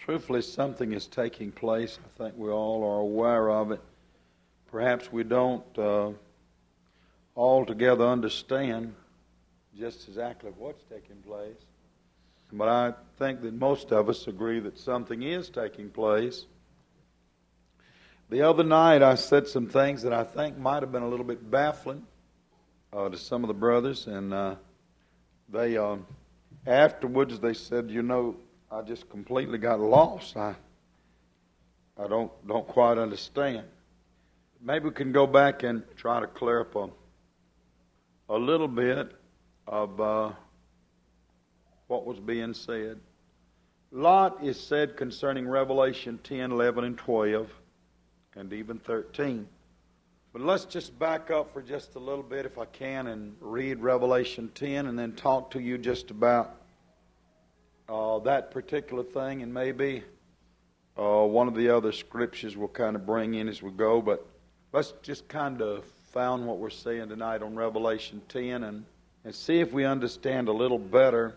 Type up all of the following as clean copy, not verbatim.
Truthfully, something is taking place. I think we all are aware of it. Perhaps we don't altogether understand just exactly what's taking place. But I think that most of us agree that something is taking place. The other night I said some things that I think might have been a little bit baffling to some of the brothers, and they afterwards they said, I just completely got lost. I don't quite understand. Maybe we can go back and try to clear up a little bit of what was being said. A lot is said concerning Revelation 10, 11, and 12, and even 13. But let's just back up for just a little bit, if I can, and read Revelation 10 and then talk to you just about that particular thing, and maybe one of the other scriptures we'll kind of bring in as we go. But let's just kind of found what we're saying tonight on Revelation 10 and see if we understand a little better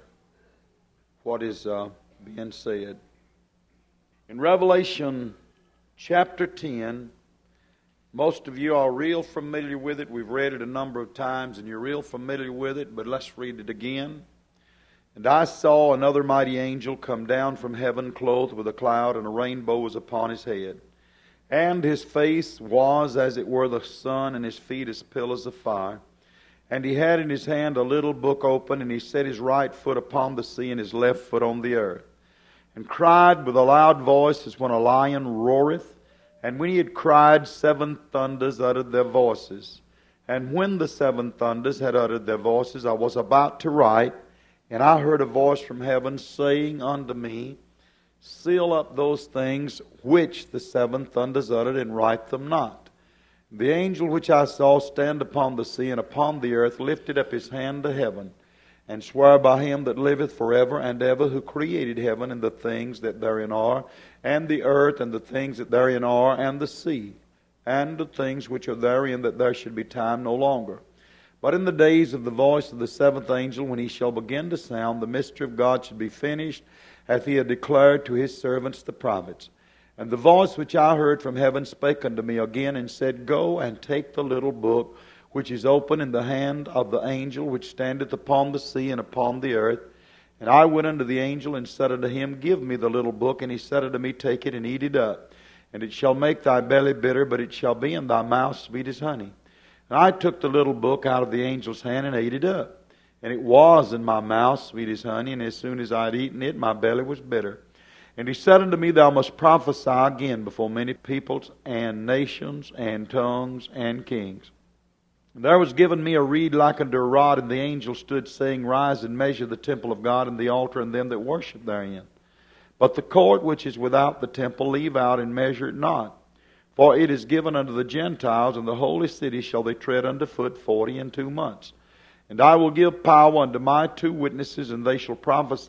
what is being said. In Revelation chapter 10, most of you are real familiar with it. We've read it a number of times and you're real familiar with it, but let's read it again. And I saw another mighty angel come down from heaven, clothed with a cloud, and a rainbow was upon his head. And his face was as it were the sun, and his feet as pillars of fire. And he had in his hand a little book open, and he set his right foot upon the sea, and his left foot on the earth. And cried with a loud voice, as when a lion roareth. And when he had cried, 7 thunders uttered their voices. And when the 7 thunders had uttered their voices, I was about to write, and I heard a voice from heaven saying unto me, Seal up those things which the 7 thunders uttered, and write them not. The angel which I saw stand upon the sea and upon the earth lifted up his hand to heaven, and sware by him that liveth forever and ever, who created heaven and the things that therein are, and the earth and the things that therein are, and the sea, and the things which are therein, that there should be time no longer. But in the days of the voice of the 7th angel, when he shall begin to sound, the mystery of God should be finished, hath he had declared to his servants the prophets. And the voice which I heard from heaven spake unto me again, and said, Go and take the little book which is open in the hand of the angel which standeth upon the sea and upon the earth. And I went unto the angel, and said unto him, Give me the little book. And he said unto me, Take it and eat it up. And it shall make thy belly bitter, but it shall be in thy mouth sweet as honey. And I took the little book out of the angel's hand and ate it up. And it was in my mouth sweet as honey, and as soon as I had eaten it, my belly was bitter. And he said unto me, Thou must prophesy again before many peoples and nations and tongues and kings. And there was given me a reed like unto a rod, and the angel stood, saying, Rise and measure the temple of God and the altar and them that worship therein. But the court which is without the temple leave out and measure it not. For it is given unto the Gentiles, and the holy city shall they tread under foot 42 months. And I will give power unto my 2 witnesses, and they shall prophesy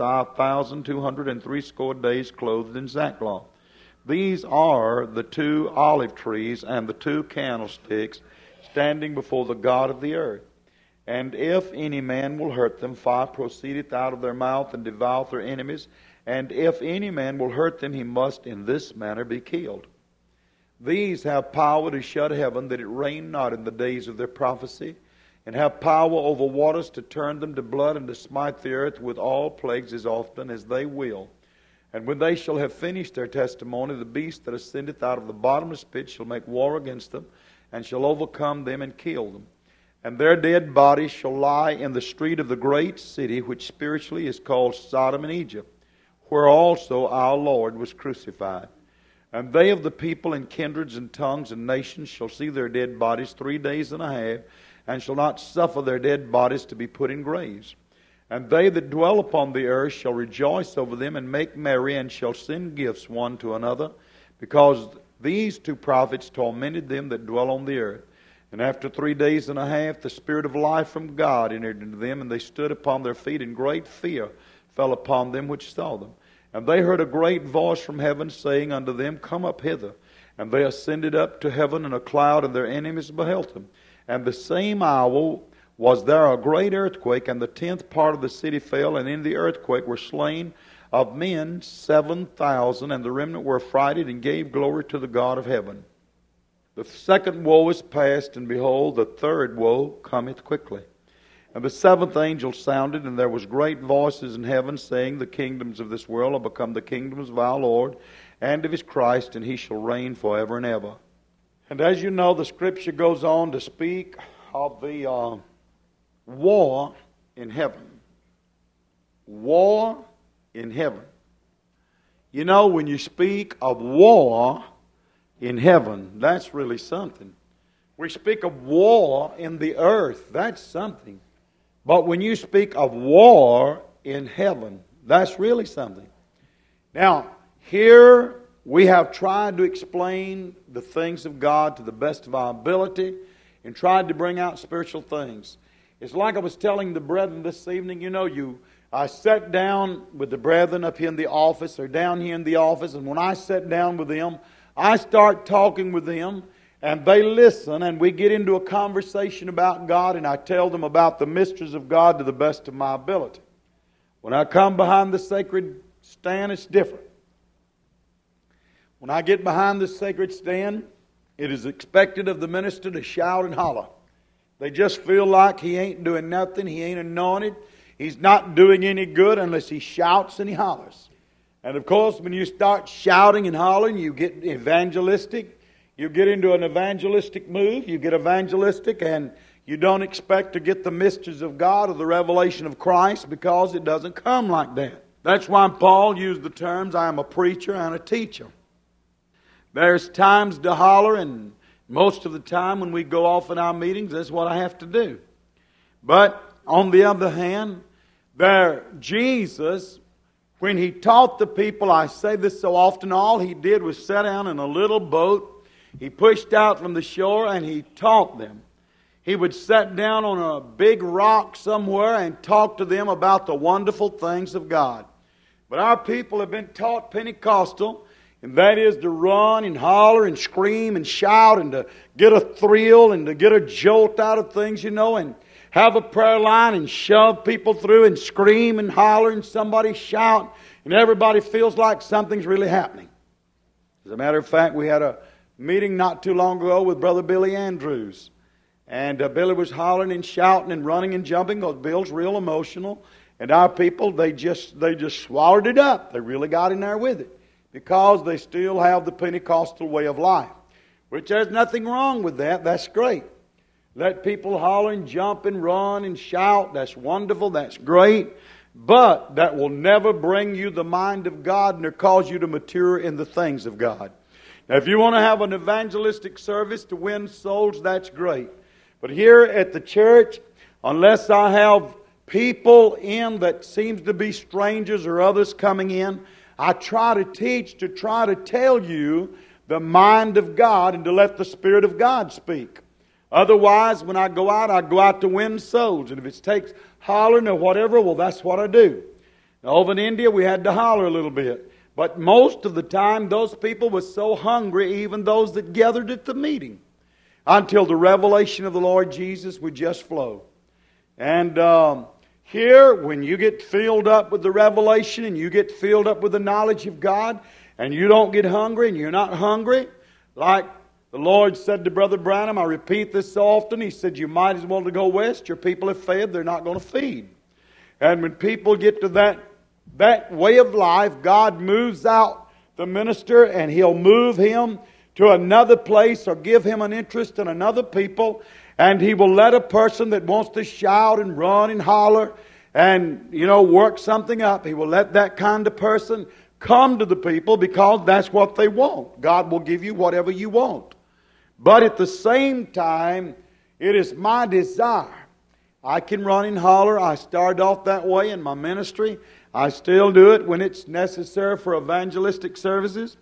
1,260 days clothed in sackcloth. These are the 2 olive trees and the 2 candlesticks standing before the God of the earth. And if any man will hurt them, fire proceedeth out of their mouth and devoureth their enemies. And if any man will hurt them, he must in this manner be killed. These have power to shut heaven, that it rain not in the days of their prophecy, and have power over waters to turn them to blood, and to smite the earth with all plagues as often as they will. And when they shall have finished their testimony, the beast that ascendeth out of the bottomless pit shall make war against them, and shall overcome them and kill them. And their dead bodies shall lie in the street of the great city, which spiritually is called Sodom and Egypt, where also our Lord was crucified. And they of the people and kindreds and tongues and nations shall see their dead bodies 3 days and a half, and shall not suffer their dead bodies to be put in graves. And they that dwell upon the earth shall rejoice over them, and make merry, and shall send gifts one to another, because these 2 prophets tormented them that dwell on the earth. And after 3 days and a half, the Spirit of life from God entered into them, and they stood upon their feet, and great fear fell upon them which saw them. And they heard a great voice from heaven saying unto them, Come up hither. And they ascended up to heaven in a cloud, and their enemies beheld them. And the same hour was there a great earthquake, and the 10th part of the city fell, and in the earthquake were slain of men 7,000, and the remnant were affrighted and gave glory to the God of heaven. The second woe is past, and behold, the third woe cometh quickly. And the seventh angel sounded, and there was great voices in heaven, saying, The kingdoms of this world are become the kingdoms of our Lord and of His Christ, and He shall reign forever and ever. And as you know, the Scripture goes on to speak of the war in heaven. War in heaven. You know, when you speak of war in heaven, that's really something. We speak of war in the earth, that's something. But when you speak of war in heaven, that's really something. Now, here we have tried to explain the things of God to the best of our ability and tried to bring out spiritual things. It's like I was telling the brethren this evening, you know, I sat down with the brethren up here in the office or down here in the office, and when I sat down with them, I start talking with them, and they listen, and we get into a conversation about God, and I tell them about the mysteries of God to the best of my ability. When I come behind the sacred stand, it's different. When I get behind the sacred stand, it is expected of the minister to shout and holler. They just feel like he ain't doing nothing, he ain't anointed, he's not doing any good unless he shouts and he hollers. And of course, when you start shouting and hollering, you get evangelistic. You get into an evangelistic move, you get evangelistic, and you don't expect to get the mysteries of God or the revelation of Christ because it doesn't come like that. That's why Paul used the terms, I am a preacher and a teacher. There's times to holler, and most of the time when we go off in our meetings, that's what I have to do. But on the other hand, Jesus, when He taught the people, I say this so often, all He did was sit down in a little boat. He pushed out from the shore and He taught them. He would sit down on a big rock somewhere and talk to them about the wonderful things of God. But our people have been taught Pentecostal, and that is to run and holler and scream and shout and to get a thrill and to get a jolt out of things, you know, and have a prayer line and shove people through and scream and holler and somebody shout and everybody feels like something's really happening. As a matter of fact, we had a meeting not too long ago with Brother Billy Andrews. And Billy was hollering and shouting and running and jumping because Bill's real emotional. And our people, they just swallowed it up. They really got in there with it because they still have the Pentecostal way of life. Which there's nothing wrong with that. That's great. Let people holler and jump and run and shout. That's wonderful. That's great. But that will never bring you the mind of God nor cause you to mature in the things of God. Now, if you want to have an evangelistic service to win souls, that's great. But here at the church, unless I have people in that seems to be strangers or others coming in, I try to teach to try to tell you the mind of God and to let the Spirit of God speak. Otherwise, when I go out to win souls. And if it takes hollering or whatever, well, that's what I do. Now, over in India, we had to holler a little bit. But most of the time, those people were so hungry, even those that gathered at the meeting, until the revelation of the Lord Jesus would just flow. And here, when you get filled up with the revelation and you get filled up with the knowledge of God, and you don't get hungry and you're not hungry, like the Lord said to Brother Branham, I repeat this so often, He said, you might as well to go west. Your people have fed, they're not going to feed. And when people get to that way of life, God moves out the minister and He'll move him to another place or give him an interest in another people, and He will let a person that wants to shout and run and holler and, work something up, He will let that kind of person come to the people because that's what they want. God will give you whatever you want. But at the same time, it is my desire. I can run and holler. I started off that way in my ministry. I still do it when it's necessary for evangelistic services.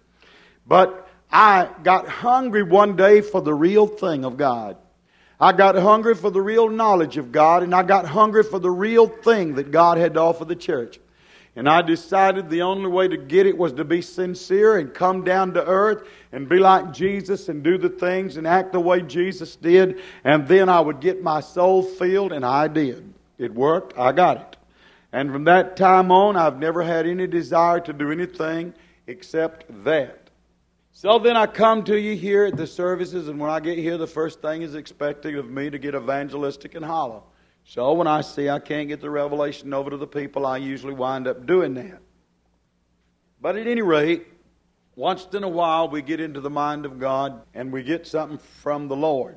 But I got hungry one day for the real thing of God. I got hungry for the real knowledge of God, and I got hungry for the real thing that God had to offer the church. And I decided the only way to get it was to be sincere and come down to earth and be like Jesus and do the things and act the way Jesus did. And then I would get my soul filled, and I did. It worked. I got it. And from that time on, I've never had any desire to do anything except that. So then I come to you here at the services, and when I get here, the first thing is expecting of me to get evangelistic and holler. So when I see I can't get the revelation over to the people, I usually wind up doing that. But at any rate, once in a while we get into the mind of God and we get something from the Lord.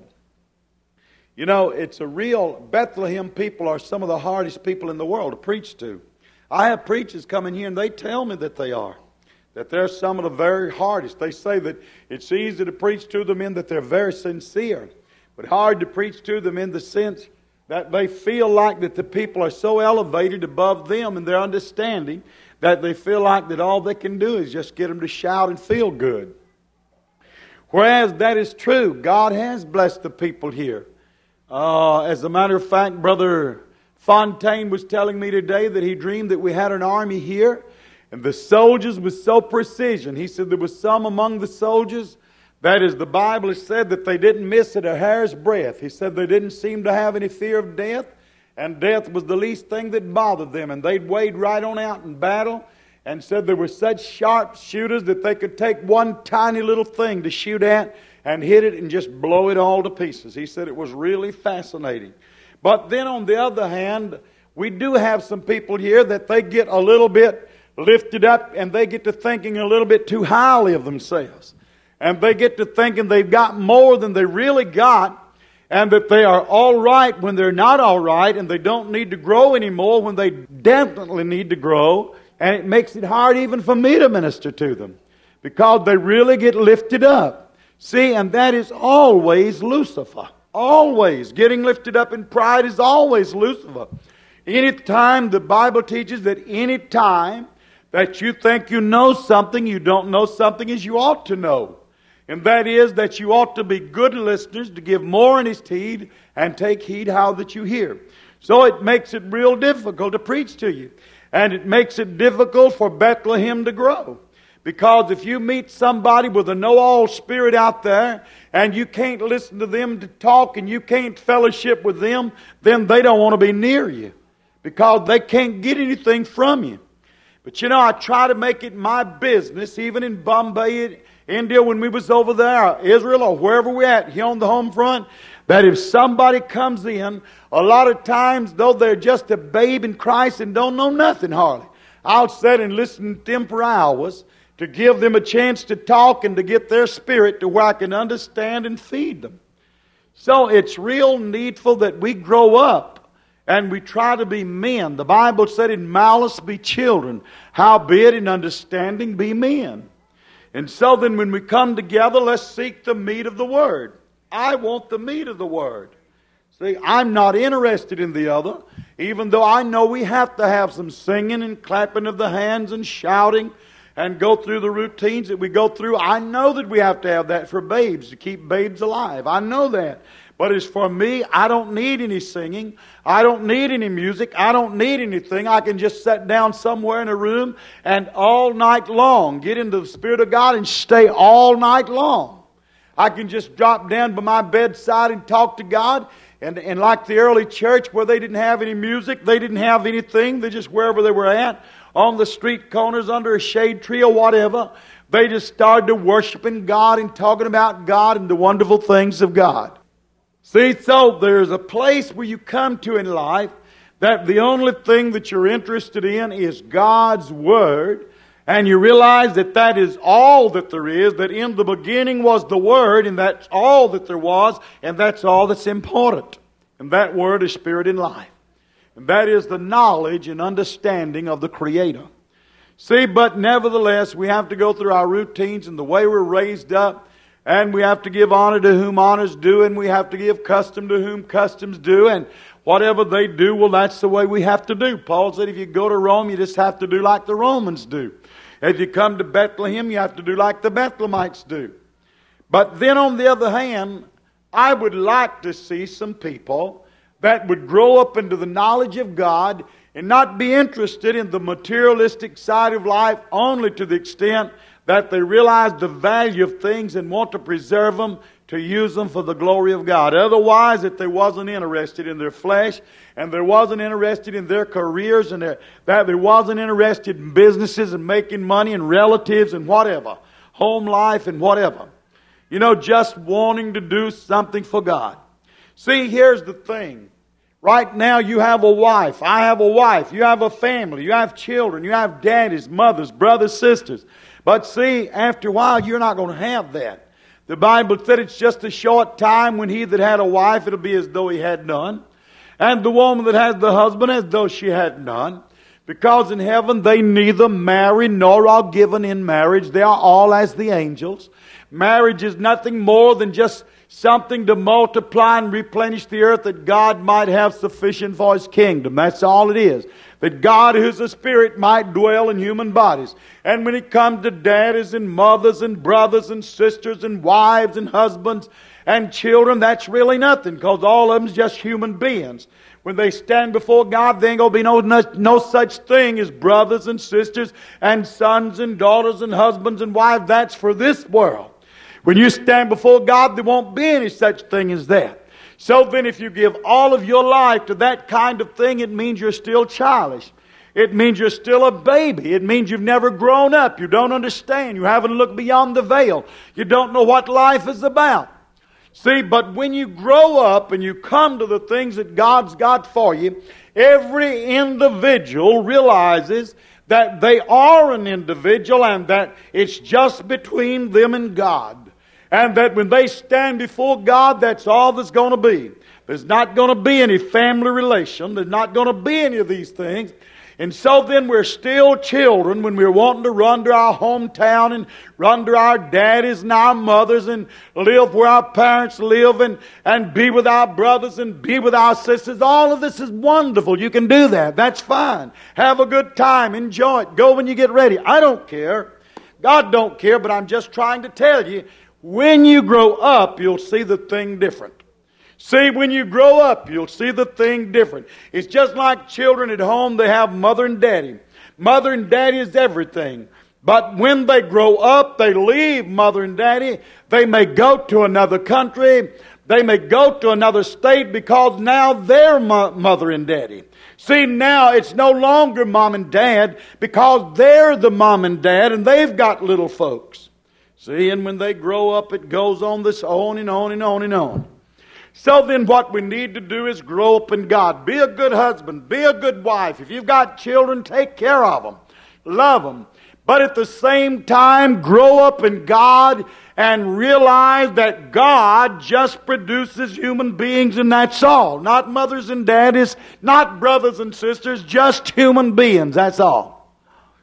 You know, it's a real, Bethlehem people are some of the hardest people in the world to preach to. I have preachers come in here and they tell me that they are. That they're some of the very hardest. They say that it's easy to preach to them in that they're very sincere, but hard to preach to them in the sense that they feel like that the people are so elevated above them in their understanding that they feel like that all they can do is just get them to shout and feel good. Whereas that is true. God has blessed the people here. As a matter of fact, Brother Fontaine was telling me today that he dreamed that we had an army here, and the soldiers with so precision. He said there was some among the soldiers that, as the Bible has said, that they didn't miss it a hair's breadth. He said they didn't seem to have any fear of death, and death was the least thing that bothered them. And they'd wade right on out in battle, and said there were such sharp shooters that they could take one tiny little thing to shoot at and hit it and just blow it all to pieces. He said it was really fascinating. But then on the other hand, we do have some people here that they get a little bit lifted up and they get to thinking a little bit too highly of themselves. And they get to thinking they've got more than they really got, and that they are all right when they're not all right, and they don't need to grow anymore when they definitely need to grow. And it makes it hard even for me to minister to them because they really get lifted up. See, and that is always Lucifer. Always. Getting lifted up in pride is always Lucifer. Any time the Bible teaches that any time that you think you know something, you don't know something as you ought to know. And that is that you ought to be good listeners, to give more earnest heed, and take heed how that you hear. So it makes it real difficult to preach to you. And it makes it difficult for Bethlehem to grow. Because if you meet somebody with a know-all spirit out there, and you can't listen to them to talk, and you can't fellowship with them, then they don't want to be near you. Because they can't get anything from you. But you know, I try to make it my business, even in Bombay, India, when we was over there, Israel, or wherever we're at, here on the home front, that if somebody comes in, a lot of times, though they're just a babe in Christ and don't know nothing hardly, I'll sit and listen to them for hours to give them a chance to talk and to get their spirit to where I can understand and feed them. So it's real needful that we grow up and we try to be men. The Bible said, in malice be children, howbeit in understanding be men. And so then when we come together, let's seek the meat of the Word. I want the meat of the Word. See, I'm not interested in the other, even though I know we have to have some singing and clapping of the hands and shouting and go through the routines that we go through. I know that we have to have that for babes, to keep babes alive. I know that. But as for me, I don't need any singing. I don't need any music. I don't need anything. I can just sit down somewhere in a room and all night long get into the Spirit of God and stay all night long. I can just drop down by my bedside and talk to God. And like the early church where they didn't have any music, they didn't have anything. They just, wherever they were at, on the street corners, under a shade tree or whatever, they just started to worshiping God and talking about God and the wonderful things of God. See, so there's a place where you come to in life that the only thing that you're interested in is God's Word, and you realize that that is all that there is, that in the beginning was the Word, and that's all that there was, and that's all that's important. And that Word is Spirit and life. And that is the knowledge and understanding of the Creator. See, but nevertheless, we have to go through our routines and the way we're raised up, and we have to give honor to whom honor's due, and we have to give custom to whom custom's due, and whatever they do, well, that's the way we have to do. Paul said if you go to Rome, you just have to do like the Romans do. If you come to Bethlehem, you have to do like the Bethlehemites do. But then on the other hand, I would like to see some people that would grow up into the knowledge of God and not be interested in the materialistic side of life only to the extent that they realize the value of things and want to preserve them to to use them for the glory of God. Otherwise, if they wasn't interested in their flesh, and they wasn't interested in their careers, and that they wasn't interested in businesses and making money and relatives and whatever, home life and whatever, just wanting to do something for God. See, here's the thing. Right now you have a wife. I have a wife. You have a family. You have children. You have daddies, mothers, brothers, sisters. But see, after a while you're not going to have that. The Bible said it's just a short time when he that had a wife, it'll be as though he had none. And the woman that has the husband as though she had none. Because in heaven they neither marry nor are given in marriage. They are all as the angels. Marriage is nothing more than just something to multiply and replenish the earth that God might have sufficient for His kingdom. That's all it is. That God, who's a spirit, might dwell in human bodies. And when it comes to daddies and mothers and brothers and sisters and wives and husbands and children, that's really nothing, because all of them's just human beings. When they stand before God, there ain't going to be no such thing as brothers and sisters and sons and daughters and husbands and wives. That's for this world. When you stand before God, there won't be any such thing as that. So then if you give all of your life to that kind of thing, it means you're still childish. It means you're still a baby. It means you've never grown up. You don't understand. You haven't looked beyond the veil. You don't know what life is about. See, but when you grow up and you come to the things that God's got for you, every individual realizes that they are an individual and that it's just between them and God. And that when they stand before God, that's all there's going to be. There's not going to be any family relation. There's not going to be any of these things. And so then we're still children when we're wanting to run to our hometown and run to our daddies and our mothers and live where our parents live and be with our brothers and be with our sisters. All of this is wonderful. You can do that. That's fine. Have a good time. Enjoy it. Go when you get ready. I don't care. God don't care, but I'm just trying to tell you, when you grow up, you'll see the thing different. See, when you grow up, you'll see the thing different. It's just like children at home. They have mother and daddy. Mother and daddy is everything. But when they grow up, they leave mother and daddy. They may go to another country. They may go to another state because now they're mother and daddy. See, now it's no longer mom and dad because they're the mom and dad and they've got little folks. See, and when they grow up, it goes on this on and on and on and on. So then what we need to do is grow up in God. Be a good husband. Be a good wife. If you've got children, take care of them. Love them. But at the same time, grow up in God and realize that God just produces human beings and that's all. Not mothers and daddies, not brothers and sisters, just human beings. That's all.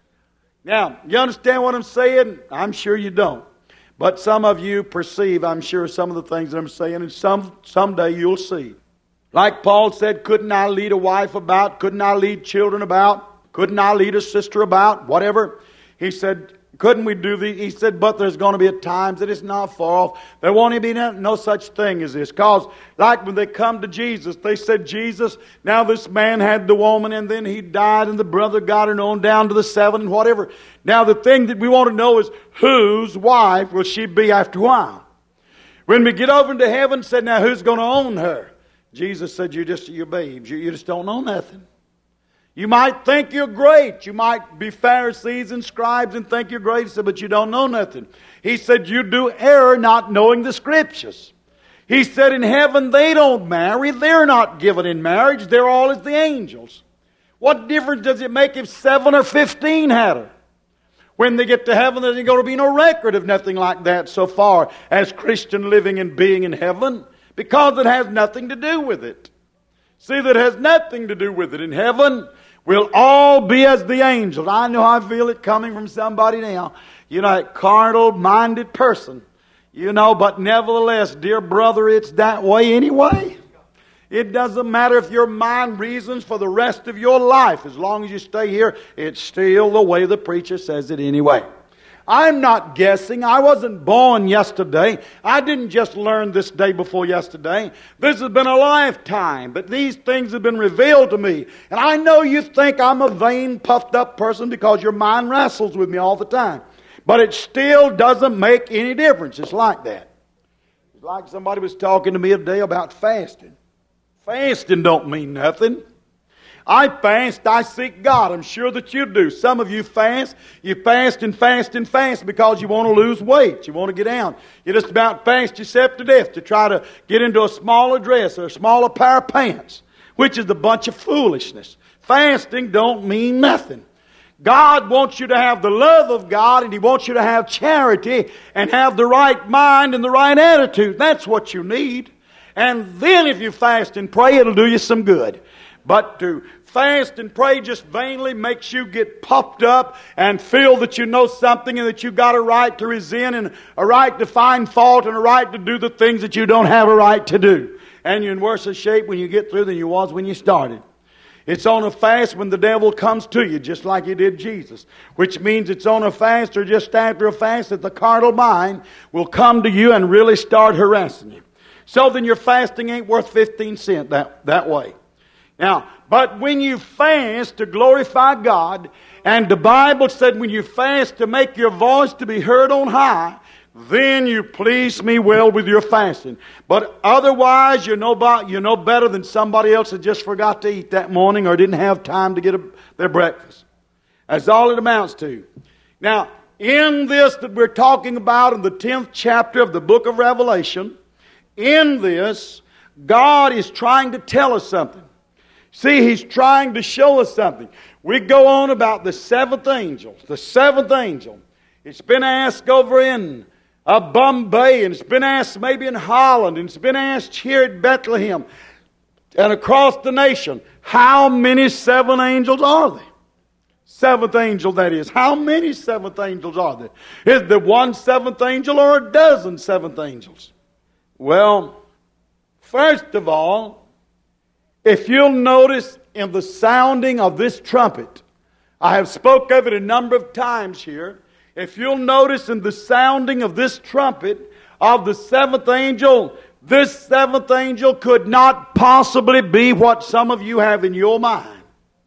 Now, you understand what I'm saying? I'm sure you don't. But some of you perceive, I'm sure, some of the things that I'm saying, and someday you'll see. Like Paul said, couldn't I lead a wife about? Couldn't I lead children about? Couldn't I lead a sister about? Whatever. He said, couldn't we do these? He said, but there's going to be times that it's not far off. There won't be no such thing as this. Because like when they come to Jesus, they said, Jesus, now this man had the woman and then he died and the brother got her on down to the 7 and whatever. Now the thing that we want to know is whose wife will she be after a while? When we get over into heaven, said, now who's going to own her? Jesus said, you're babes. You just don't know nothing. You might think you're great. You might be Pharisees and scribes and think you're great. He said, but you don't know nothing. He said, you do err not knowing the Scriptures. He said, in heaven they don't marry. They're not given in marriage. They're all as the angels. What difference does it make if 7 or 15 had her? When they get to heaven, there's going to be no record of nothing like that so far as Christian living and being in heaven, because it has nothing to do with it. See, that has nothing to do with it. In heaven, we'll all be as the angels. I know I feel it coming from somebody now. A carnal-minded person. But nevertheless, dear brother, it's that way anyway. It doesn't matter if your mind reasons for the rest of your life. As long as you stay here, it's still the way the preacher says it anyway. I'm not guessing. I wasn't born yesterday. I didn't just learn this day before yesterday. This has been a lifetime. But these things have been revealed to me. And I know you think I'm a vain, puffed up person because your mind wrestles with me all the time. But it still doesn't make any difference. It's like that. It's like somebody was talking to me today about fasting. Fasting don't mean nothing. I fast, I seek God. I'm sure that you do. Some of you fast and fast and fast because you want to lose weight. You want to get down. You just about fast yourself to death to try to get into a smaller dress or a smaller pair of pants, which is a bunch of foolishness. Fasting don't mean nothing. God wants you to have the love of God, and He wants you to have charity and have the right mind and the right attitude. That's what you need. And then if you fast and pray, it'll do you some good. But to fast and pray just vainly makes you get puffed up and feel that you know something and that you've got a right to resent and a right to find fault and a right to do the things that you don't have a right to do. And you're in worse shape when you get through than you was when you started. It's on a fast when the devil comes to you, just like he did Jesus. Which means it's on a fast or just after a fast that the carnal mind will come to you and really start harassing you. So then your fasting ain't worth 15 cents that way. Now, but when you fast to glorify God, and the Bible said when you fast to make your voice to be heard on high, then you please me well with your fasting. But otherwise, you're no better than somebody else that just forgot to eat that morning or didn't have time to get their breakfast. That's all it amounts to. Now, in this that we're talking about in the 10th chapter of the book of Revelation, in this, God is trying to tell us something. See, He's trying to show us something. We go on about the seventh angel. The seventh angel. It's been asked over in Bombay, and it's been asked maybe in Holland, and it's been asked here at Bethlehem, and across the nation. How many seven angels are there? Seventh angel, that is. How many seventh angels are there? Is there one seventh angel or a dozen seventh angels? Well, first of all, if you'll notice in the sounding of this trumpet, I have spoke of it a number of times here. If you'll notice in the sounding of this trumpet of the seventh angel, this seventh angel could not possibly be what some of you have in your mind.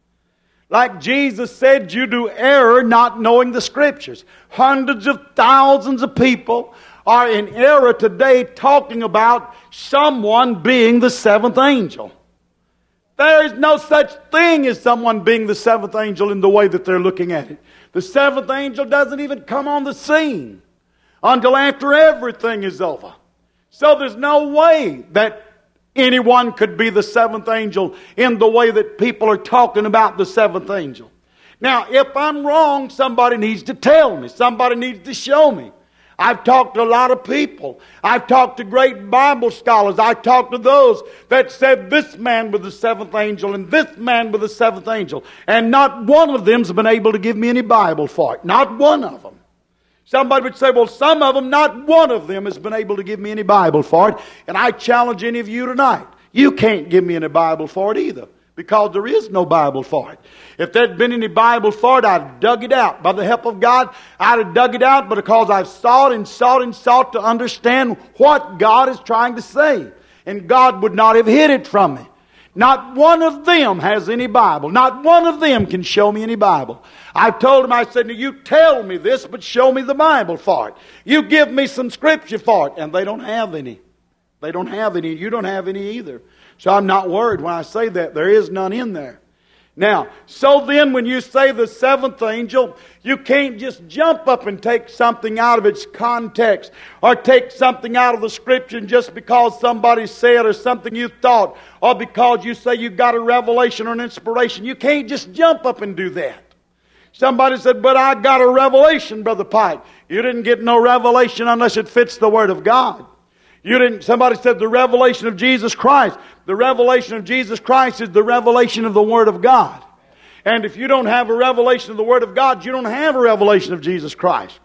Like Jesus said, you do error not knowing the Scriptures. Hundreds of thousands of people are in error today talking about someone being the seventh angel. There is no such thing as someone being the seventh angel in the way that they're looking at it. The seventh angel doesn't even come on the scene until after everything is over. So there's no way that anyone could be the seventh angel in the way that people are talking about the seventh angel. Now, if I'm wrong, somebody needs to tell me. Somebody needs to show me. I've talked to a lot of people. I've talked to great Bible scholars. I've talked to those that said this man was the seventh angel and this man was the seventh angel. And not one of them's been able to give me any Bible for it. Not one of them. Somebody would say, well, some of them, not one of them has been able to give me any Bible for it. And I challenge any of you tonight. You can't give me any Bible for it either. Because there is no Bible for it. If there'd been any Bible for it, I'd have dug it out. By the help of God, I'd have dug it out, but because I've sought and sought and sought to understand what God is trying to say. And God would not have hid it from me. Not one of them has any Bible. Not one of them can show me any Bible. I've told them, I said, you tell me this, but show me the Bible for it. You give me some Scripture for it. And they don't have any. They don't have any. You don't have any either. So I'm not worried when I say that. There is none in there. Now, so then when you say the seventh angel, you can't just jump up and take something out of its context or take something out of the Scripture just because somebody said or something you thought or because you say you got a revelation or an inspiration. You can't just jump up and do that. Somebody said, but I got a revelation, Brother Pike. You didn't get no revelation unless it fits the Word of God. Somebody said the revelation of Jesus Christ. The revelation of Jesus Christ is the revelation of the Word of God. And if you don't have a revelation of the Word of God, you don't have a revelation of Jesus Christ.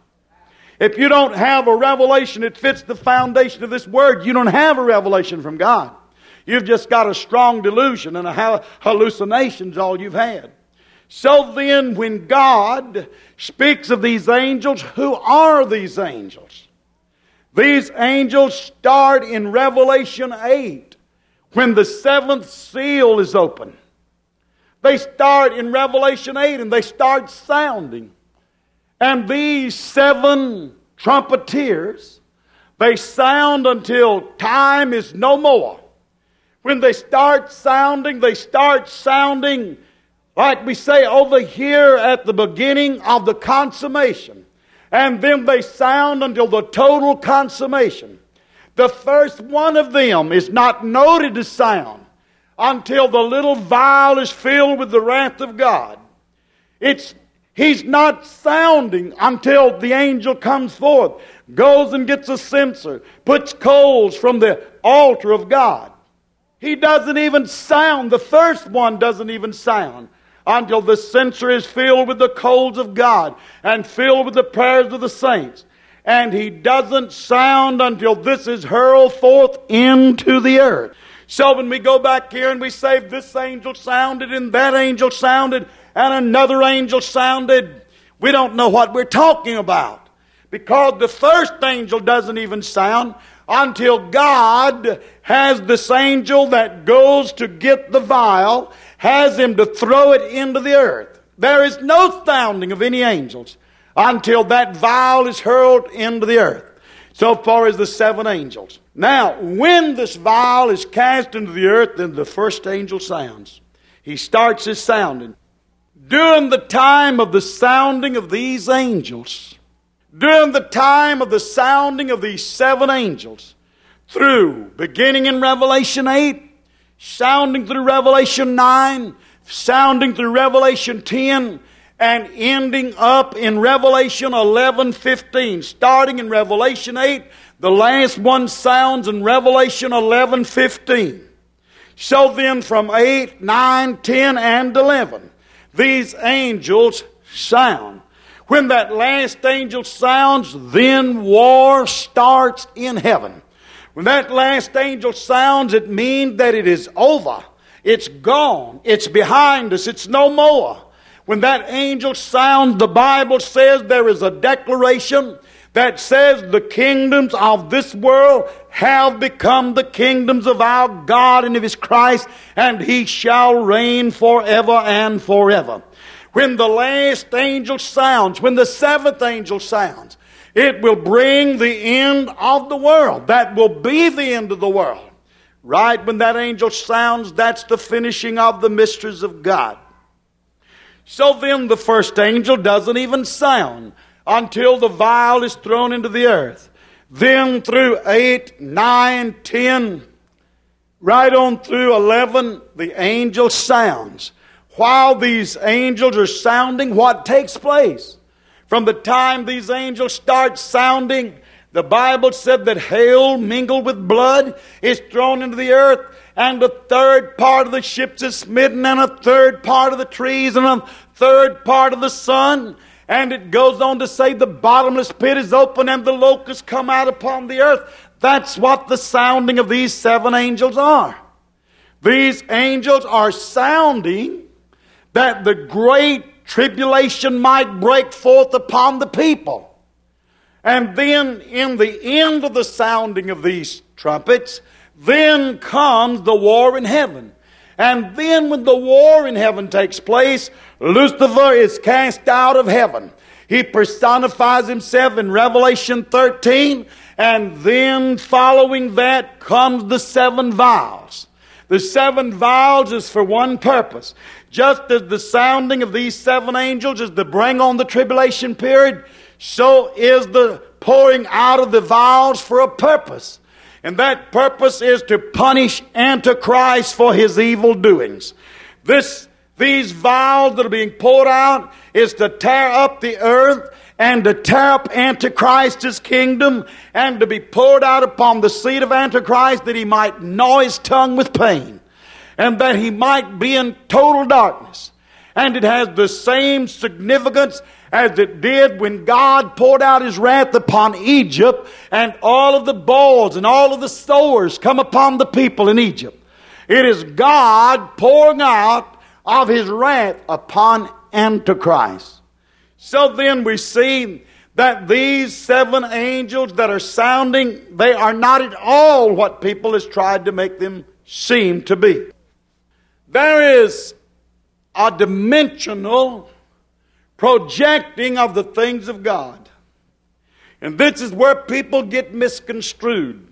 If you don't have a revelation that fits the foundation of this Word, you don't have a revelation from God. You've just got a strong delusion and a hallucination's all you've had. So then, when God speaks of these angels, who are these angels? These angels start in Revelation 8 when the seventh seal is open. They start in Revelation 8 and they start sounding. And these seven trumpeters, They sound until time is no more. When they start sounding like we say over here at the beginning of the consummation. And then they sound until the total consummation. The first one of them is not noted to sound until the little vial is filled with the wrath of God. He's not sounding until the angel comes forth, goes and gets a censer, puts coals from the altar of God. He doesn't even sound. The first one doesn't even sound until the censer is filled with the coals of God and filled with the prayers of the saints. And he doesn't sound until this is hurled forth into the earth. So when we go back here and we say this angel sounded and that angel sounded and another angel sounded, we don't know what we're talking about. Because the first angel doesn't even sound until God has this angel that goes to get the vial, has him to throw it into the earth. There is no sounding of any angels until that vial is hurled into the earth. So far as the seven angels. Now, when this vial is cast into the earth, then the first angel sounds. He starts his sounding. During the time of the sounding of these angels, during the time of the sounding of these seven angels, beginning in Revelation 8, sounding through Revelation 9, sounding through Revelation 10, and ending up in Revelation 11:15. Starting in Revelation 8, the last one sounds in Revelation 11:15. So then from 8, 9, 10, and 11, these angels sound. When that last angel sounds, then war starts in heaven. When that last angel sounds, it means that it is over. It's gone. It's behind us. It's no more. When that angel sounds, the Bible says there is a declaration that says the kingdoms of this world have become the kingdoms of our God and of His Christ, and He shall reign forever and forever. When the last angel sounds, when the seventh angel sounds, it will bring the end of the world. That will be the end of the world. Right when that angel sounds, that's the finishing of the mysteries of God. So then the first angel doesn't even sound until the vial is thrown into the earth. Then through 8, 9, 10, right on through 11, the angel sounds. While these angels are sounding, what takes place? From the time these angels start sounding, the Bible said that hail mingled with blood is thrown into the earth, and a third part of the ships is smitten, and a third part of the trees, and a third part of the sun. And it goes on to say the bottomless pit is open and the locusts come out upon the earth. That's what the sounding of these seven angels are. These angels are sounding that the great tribulation might break forth upon the people. And then in the end of the sounding of these trumpets, then comes the war in heaven. And then when the war in heaven takes place, Lucifer is cast out of heaven. He personifies himself in Revelation 13, and then following that comes the seven vials. The seven vials is for one purpose. Just as the sounding of these seven angels is to bring on the tribulation period, so is the pouring out of the vials for a purpose. And that purpose is to punish Antichrist for his evil doings. These vials that are being poured out is to tear up the earth and to tear up Antichrist's kingdom and to be poured out upon the seed of Antichrist that he might gnaw his tongue with pain and that he might be in total darkness. And it has the same significance as it did when God poured out His wrath upon Egypt and all of the boils and all of the sores come upon the people in Egypt. It is God pouring out of His wrath upon Antichrist. So then we see that these seven angels that are sounding, they are not at all what people has tried to make them seem to be. There is a dimensional projecting of the things of God. And this is where people get misconstrued.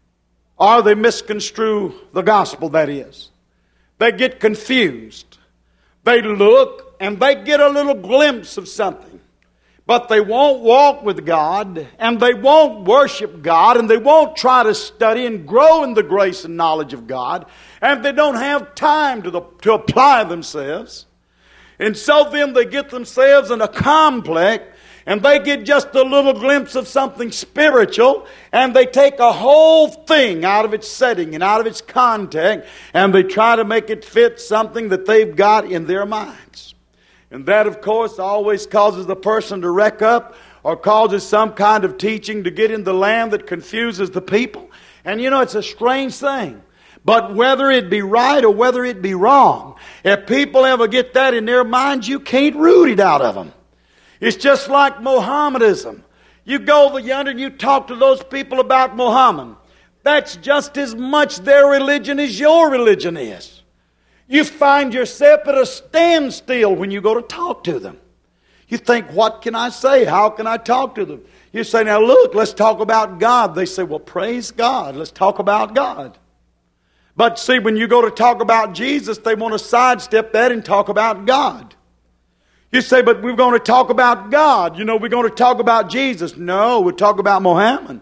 Or they misconstrue the gospel, that is. They get confused. They look and they get a little glimpse of something. But they won't walk with God, and they won't worship God, and they won't try to study and grow in the grace and knowledge of God, and they don't have time to apply themselves. And so then they get themselves in a complex, and they get just a little glimpse of something spiritual, and they take a whole thing out of its setting and out of its context, and they try to make it fit something that they've got in their minds. And that, of course, always causes the person to wreck up, or causes some kind of teaching to get in the land that confuses the people. And you know, it's a strange thing. But whether it be right or whether it be wrong, if people ever get that in their minds, you can't root it out of them. It's just like Mohammedanism. You go over yonder and you talk to those people about Muhammad. That's just as much their religion as your religion is. You find yourself at a standstill when you go to talk to them. You think, what can I say? How can I talk to them? You say, now look, let's talk about God. They say, well, praise God. Let's talk about God. But see, when you go to talk about Jesus, they want to sidestep that and talk about God. You say, but we're going to talk about God. You know, we're going to talk about Jesus. No, we'll talk about Muhammad.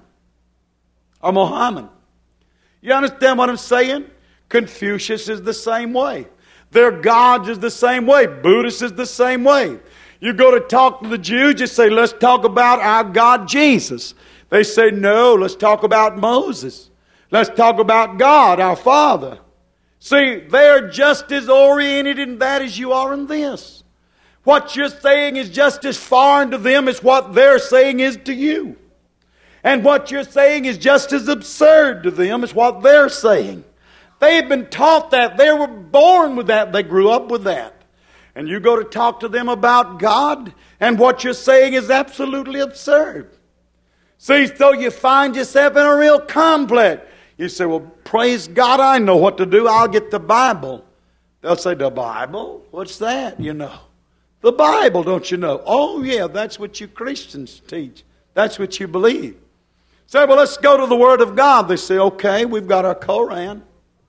Or Muhammad. You understand what I'm saying? Confucius is the same way. Their gods is the same way. Buddhist is the same way. You go to talk to the Jews, you say, let's talk about our God Jesus. They say, no, let's talk about Moses. Let's talk about God, our Father. See, they're just as oriented in that as you are in this. What you're saying is just as foreign to them as what they're saying is to you. And what you're saying is just as absurd to them as what they're saying. They've been taught that. They were born with that. They grew up with that. And you go to talk to them about God, and what you're saying is absolutely absurd. See, so you find yourself in a real complex. You say, well, praise God, I know what to do. I'll get the Bible. They'll say, the Bible? What's that? You know. The Bible, don't you know? Oh, yeah, that's what you Christians teach. That's what you believe. Say, well, let's go to the Word of God. They say, okay, we've got our Koran.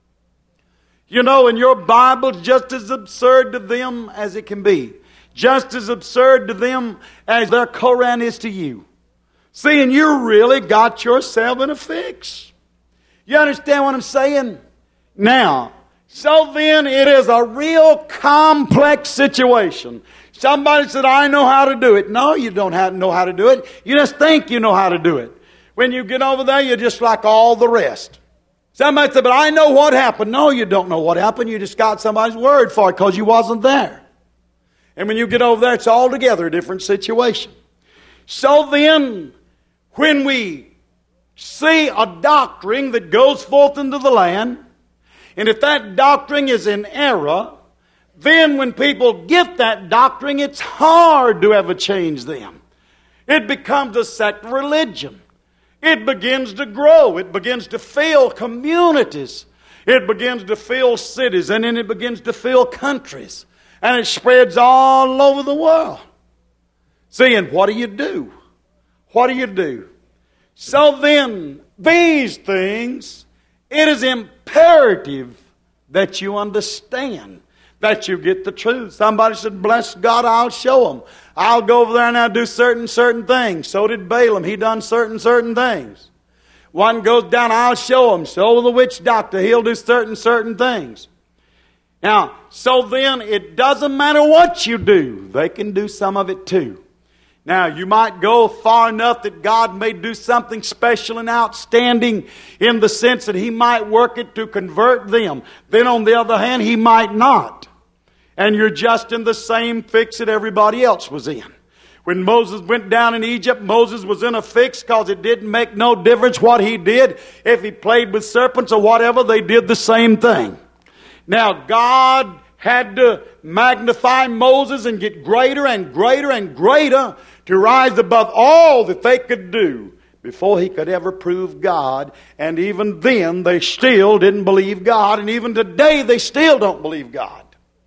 You know, and your Bible's just as absurd to them as it can be. Just as absurd to them as their Koran is to you. See, and you really got yourself in a fix. You understand what I'm saying? Now, so then it is a real complex situation. Somebody said, I know how to do it. No, you don't know how to do it. You just think you know how to do it. When you get over there, you're just like all the rest. Somebody said, but I know what happened. No, you don't know what happened. You just got somebody's word for it because you wasn't there. And when you get over there, it's altogether a different situation. So then, when we see a doctrine that goes forth into the land, and if that doctrine is in error, then when people get that doctrine, it's hard to ever change them. It becomes a sect religion. It begins to grow. It begins to fill communities. It begins to fill cities. And then it begins to fill countries. And it spreads all over the world. See, and what do you do? What do you do? So then, these things, it is imperative that you understand, that you get the truth. Somebody said, bless God, I'll show them. I'll go over there and I'll do certain things. So did Balaam. He done certain things. One goes down, I'll show him. So the witch doctor, he'll do certain things. Now, so then it doesn't matter what you do. They can do some of it too. Now, you might go far enough that God may do something special and outstanding in the sense that He might work it to convert them. Then on the other hand, He might not. And you're just in the same fix that everybody else was in. When Moses went down in Egypt, Moses was in a fix because it didn't make no difference what he did. If he played with serpents or whatever, they did the same thing. Now, God had to magnify Moses and get greater and greater and greater to rise above all that they could do before he could ever prove God. And even then, they still didn't believe God. And even today, they still don't believe God.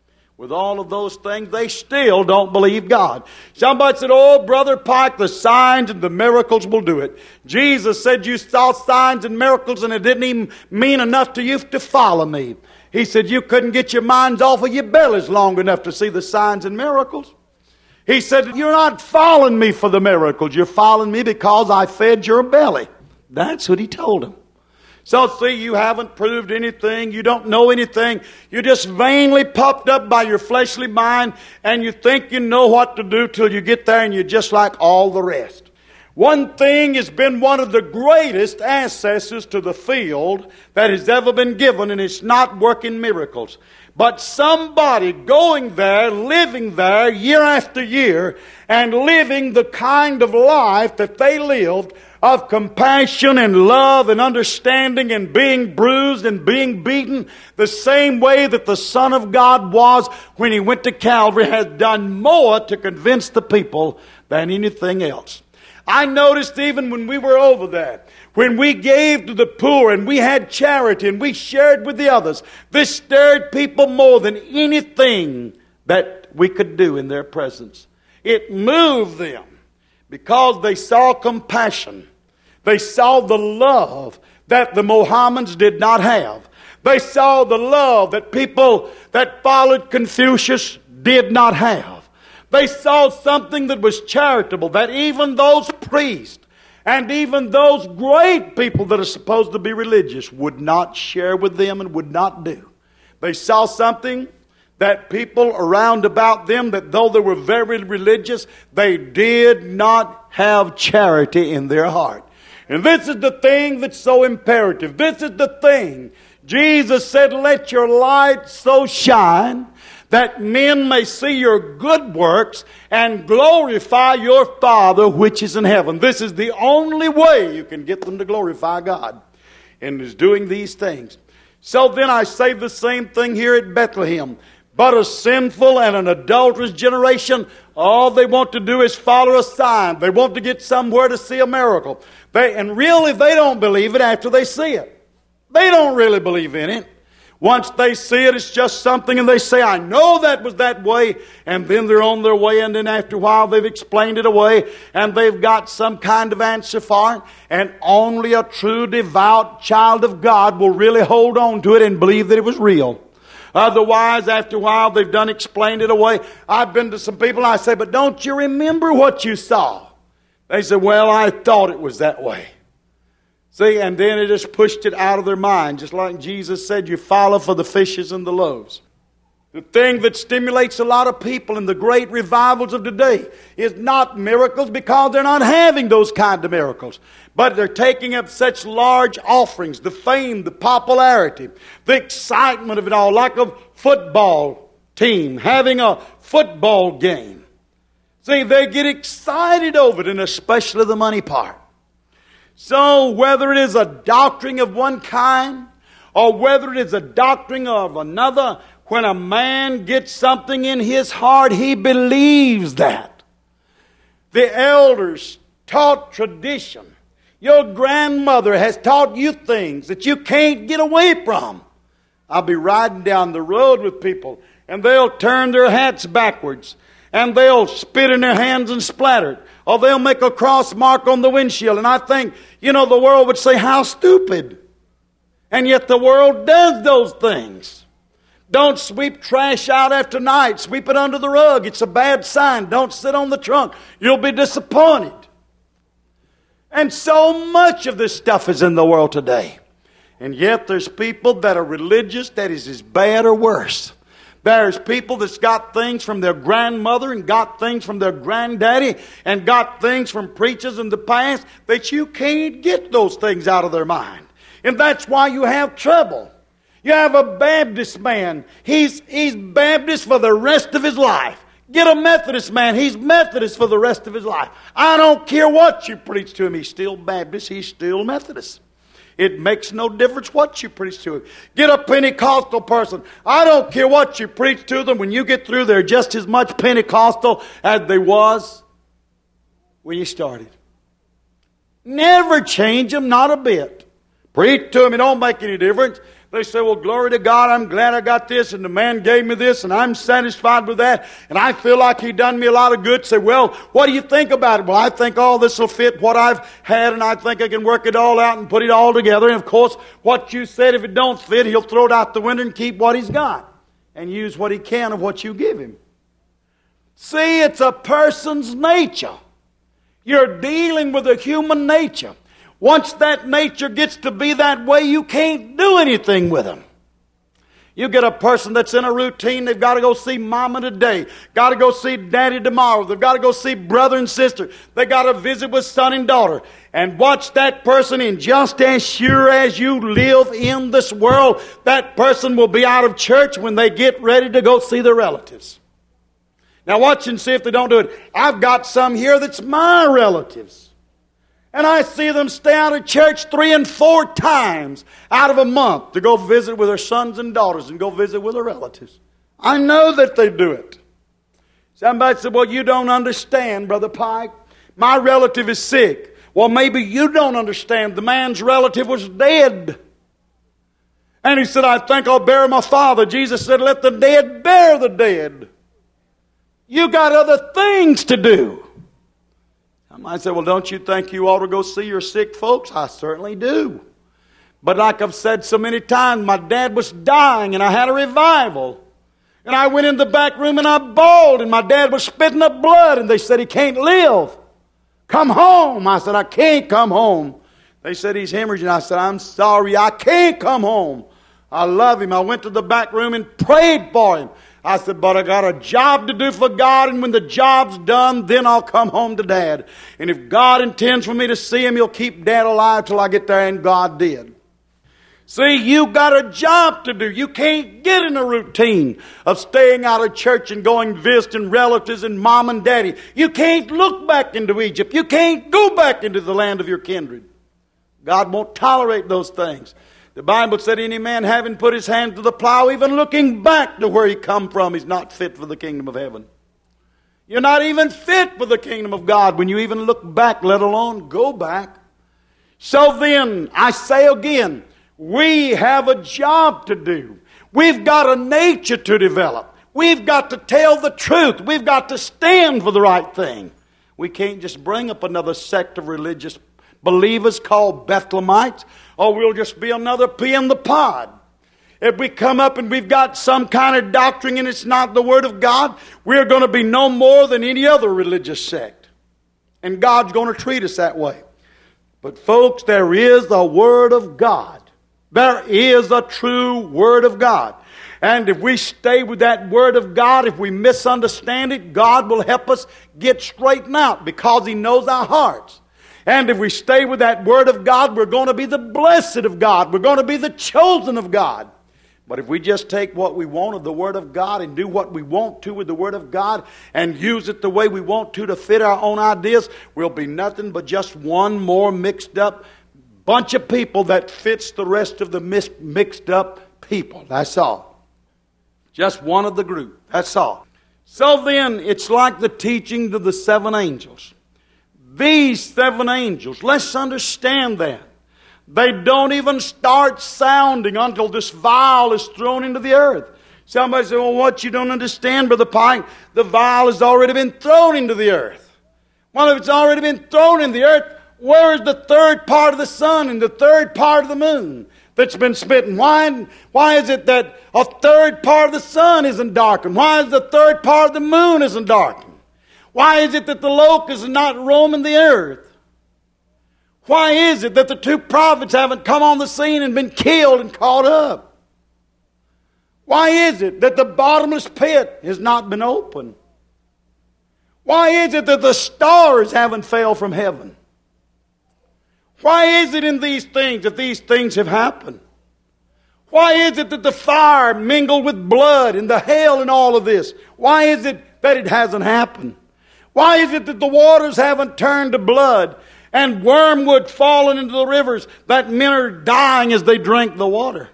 with all of those things, they still don't believe God. Somebody said, oh, Brother Pike, the signs and the miracles will do it. Jesus said you saw signs and miracles and it didn't even mean enough to you to follow me. He said you couldn't get your minds off of your bellies long enough to see the signs and miracles. He said, you're not following me for the miracles. You're following me because I fed your belly. That's what he told him. So see, you haven't proved anything. You don't know anything. You're just vainly puffed up by your fleshly mind, and you think you know what to do till you get there, and you're just like all the rest. One thing has been one of the greatest accesses to the field that has ever been given, and it's not working miracles. But somebody going there, living there year after year, and living the kind of life that they lived, of compassion and love and understanding and being bruised and being beaten, the same way that the Son of God was when He went to Calvary, has done more to convince the people than anything else. I noticed even when we were over there, when we gave to the poor and we had charity and we shared with the others, this stirred people more than anything that we could do in their presence. It moved them because they saw compassion. They saw the love that the Mohammedans did not have. They saw the love that people that followed Confucius did not have. They saw something that was charitable, that even those priests and even those great people that are supposed to be religious would not share with them and would not do. They saw something that people around about them, that though they were very religious, they did not have charity in their heart. And this is the thing that's so imperative. This is the thing. Jesus said, let your light so shine that men may see your good works and glorify your Father which is in heaven. This is the only way you can get them to glorify God, and is doing these things. So then I say the same thing here at Bethlehem. But a sinful and an adulterous generation, all they want to do is follow a sign. They want to get somewhere to see a miracle. And really, they don't believe it after they see it. They don't really believe in it. Once they see it, it's just something, and they say, I know that was that way, and then they're on their way, and then after a while they've explained it away, and they've got some kind of answer for it, and only a true, devout child of God will really hold on to it and believe that it was real. Otherwise, after a while, they've done explained it away. I've been to some people, and I say, but don't you remember what you saw? They say, well, I thought it was that way. See, and then it just pushed it out of their mind, just like Jesus said, you follow for the fishes and the loaves. The thing that stimulates a lot of people in the great revivals of today is not miracles, because they're not having those kind of miracles. But they're taking up such large offerings, the fame, the popularity, the excitement of it all, like a football team having a football game. See, they get excited over it, and especially the money part. So whether it is a doctrine of one kind or whether it is a doctrine of another, when a man gets something in his heart, he believes that. The elders taught tradition. Your grandmother has taught you things that you can't get away from. I'll be riding down the road with people, and they'll turn their hats backwards, and they'll spit in their hands and splatter it, or they'll make a cross mark on the windshield. And I think, the world would say, how stupid. And yet the world does those things. Don't sweep trash out after night. Sweep it under the rug. It's a bad sign. Don't sit on the trunk. You'll be disappointed. And so much of this stuff is in the world today. And yet there's people that are religious that is as bad or worse. There's people that's got things from their grandmother and got things from their granddaddy and got things from preachers in the past that you can't get those things out of their mind. And that's why you have trouble. You have a Baptist man. He's Baptist for the rest of his life. Get a Methodist man. He's Methodist for the rest of his life. I don't care what you preach to him. He's still Baptist. He's still Methodist. It makes no difference what you preach to them. Get a Pentecostal person. I don't care what you preach to them. When you get through, they're just as much Pentecostal as they was when you started. Never change them, not a bit. Preach to them, it don't make any difference. They say, well, glory to God, I'm glad I got this, and the man gave me this, and I'm satisfied with that, and I feel like he done me a lot of good. Say, well, what do you think about it? Well, I think all this will fit what I've had, and I think I can work it all out and put it all together. And of course, what you said, if it don't fit, he'll throw it out the window and keep what he's got and use what he can of what you give him. See, it's a person's nature. You're dealing with a human nature. Once that nature gets to be that way, you can't do anything with them. You get a person that's in a routine, they've got to go see mama today, got to go see daddy tomorrow, they've got to go see brother and sister, they got to visit with son and daughter. And watch that person, and just as sure as you live in this world, that person will be out of church when they get ready to go see their relatives. Now watch and see if they don't do it. I've got some here that's my relatives. And I see them stay out of church 3 and 4 times out of a month to go visit with their sons and daughters and go visit with their relatives. I know that they do it. Somebody said, well, you don't understand, Brother Pike. My relative is sick. Well, maybe you don't understand. The man's relative was dead. And he said, I think I'll bury my father. Jesus said, let the dead bury the dead. You got other things to do. I might say, well, don't you think you ought to go see your sick folks? I certainly do. But like I've said so many times, my dad was dying and I had a revival. And I went in the back room and I bawled and my dad was spitting up blood and they said, he can't live. Come home. I said, I can't come home. They said, he's hemorrhaging. I said, I'm sorry, I can't come home. I love him. I went to the back room and prayed for him. I said, but I got a job to do for God, and when the job's done, then I'll come home to Dad. And if God intends for me to see him, he'll keep Dad alive till I get there, and God did. See, you got a job to do. You can't get in a routine of staying out of church and going visiting relatives and mom and daddy. You can't look back into Egypt. You can't go back into the land of your kindred. God won't tolerate those things. The Bible said any man having put his hand to the plow, even looking back to where he come from, is not fit for the kingdom of heaven. You're not even fit for the kingdom of God when you even look back, let alone go back. So then, I say again, we have a job to do. We've got a nature to develop. We've got to tell the truth. We've got to stand for the right thing. We can't just bring up another sect of religious believers called Bethlehemites, or we'll just be another pea in the pod. If we come up and we've got some kind of doctrine and it's not the Word of God, we're going to be no more than any other religious sect. And God's going to treat us that way. But folks, there is the Word of God. There is a true Word of God. And if we stay with that Word of God, if we misunderstand it, God will help us get straightened out because He knows our hearts. And if we stay with that Word of God, we're going to be the blessed of God. We're going to be the chosen of God. But if we just take what we want of the Word of God and do what we want to with the Word of God and use it the way we want to fit our own ideas, we'll be nothing but just one more mixed up bunch of people that fits the rest of the mixed up people. That's all. Just one of the group. That's all. So then, it's like the teaching of the 7 angels. These 7 angels, let's understand that. They don't even start sounding until this vial is thrown into the earth. Somebody said, well, what you don't understand, Brother Pike, the vial has already been thrown into the earth. Well, if it's already been thrown in the earth, where is the third part of the sun and the third part of the moon that's been smitten? Why is it that a third part of the sun isn't darkened? Why is the third part of the moon isn't darkened? Why is it that the locusts are not roaming the earth? Why is it that the 2 prophets haven't come on the scene and been killed and caught up? Why is it that the bottomless pit has not been opened? Why is it that the stars haven't fell from heaven? Why is it in these things that these things have happened? Why is it that the fire mingled with blood and the hail and all of this? Why is it that it hasn't happened? Why is it that the waters haven't turned to blood and wormwood fallen into the rivers that men are dying as they drink the water?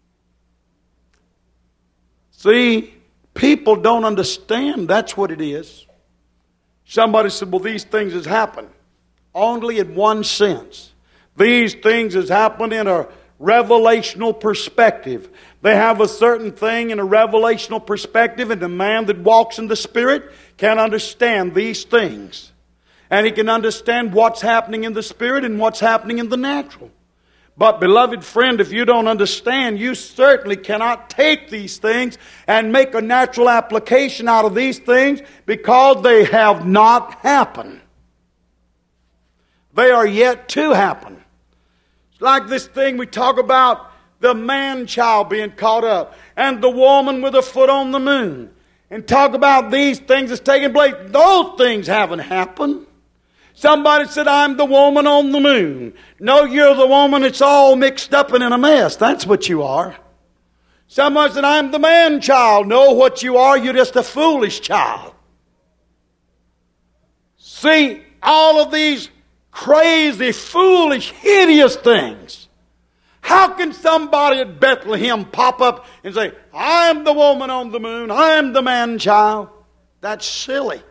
See, people don't understand that's what it is. Somebody said, well, these things has happened. Only in one sense. These things has happened in a revelational perspective. They have a certain thing in a revelational perspective, and the man that walks in the Spirit can understand these things. And he can understand what's happening in the Spirit and what's happening in the natural. But, beloved friend, if you don't understand, you certainly cannot take these things and make a natural application out of these things, because they have not happened. They are yet to happen. It's like this thing we talk about, the man-child being caught up, and the woman with a foot on the moon, and talk about these things that's taking place. Those things haven't happened. Somebody said, I'm the woman on the moon. No, you're the woman that's all mixed up and in a mess. That's what you are. Somebody said, I'm the man-child. No, what you are, you're just a foolish child. See, all of these crazy, foolish, hideous things. How can somebody at Bethlehem pop up and say, I'm the woman on the moon, I'm the man-child? That's silly.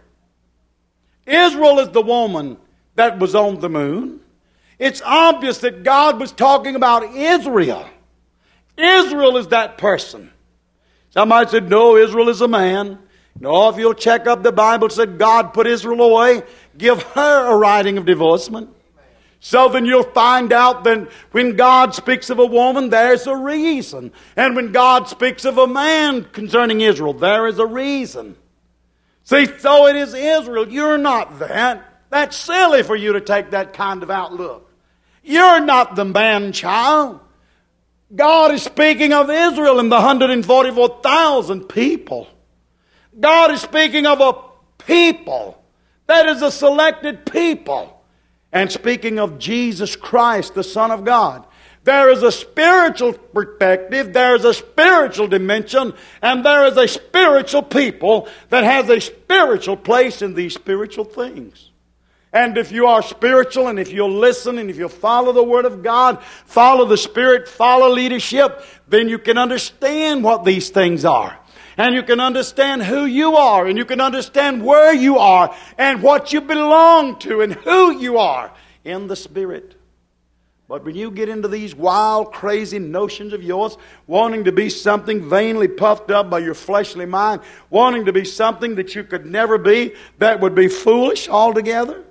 Israel is the woman that was on the moon. It's obvious that God was talking about Israel. Israel is that person. Somebody said, no, Israel is a man. No, if you'll check up the Bible, it said God put Israel away. Give her a writing of divorcement. So then you'll find out that when God speaks of a woman, there's a reason. And when God speaks of a man concerning Israel, there is a reason. See, so it is Israel. You're not that. That's silly for you to take that kind of outlook. You're not the man-child. God is speaking of Israel and the 144,000 people. God is speaking of a people. That is a selected people. And speaking of Jesus Christ, the Son of God. There is a spiritual perspective, there is a spiritual dimension, and there is a spiritual people that has a spiritual place in these spiritual things. And if you are spiritual, and if you'll listen, and if you'll follow the Word of God, follow the Spirit, follow leadership, then you can understand what these things are. And you can understand who you are, and you can understand where you are, and what you belong to, and who you are in the Spirit. But when you get into these wild, crazy notions of yours, wanting to be something vainly puffed up by your fleshly mind, wanting to be something that you could never be, that would be foolish altogether,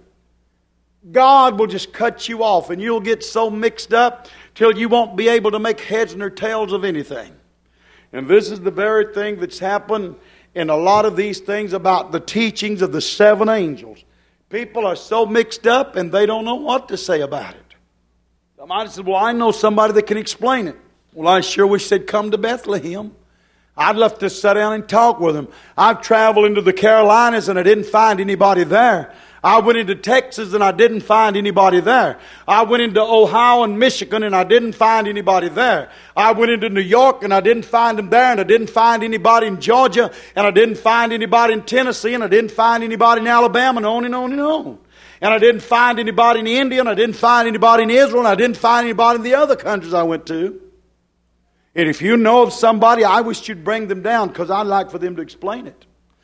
God will just cut you off, and you'll get so mixed up till you won't be able to make heads nor tails of anything. And this is the very thing that's happened in a lot of these things about the teachings of the 7 angels. People are so mixed up and they don't know what to say about it. Somebody said, well, I know somebody that can explain it. Well, I sure wish they'd come to Bethlehem. I'd love to sit down and talk with them. I've traveled into the Carolinas and I didn't find anybody there. I went into Texas and I didn't find anybody there. I went into Ohio and Michigan and I didn't find anybody there. I went into New York and I didn't find them there, and I didn't find anybody in Georgia, and I didn't find anybody in Tennessee, and I didn't find anybody in Alabama, and on and on and on. And I didn't find anybody in India, and I didn't find anybody in Israel, and I didn't find anybody in the other countries I went to. And if you know of somebody, I wish you'd bring them down, because I'd like for them to explain it.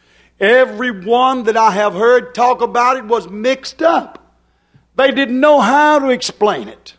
Everyone that I have heard talk about it was mixed up. They didn't know how to explain it.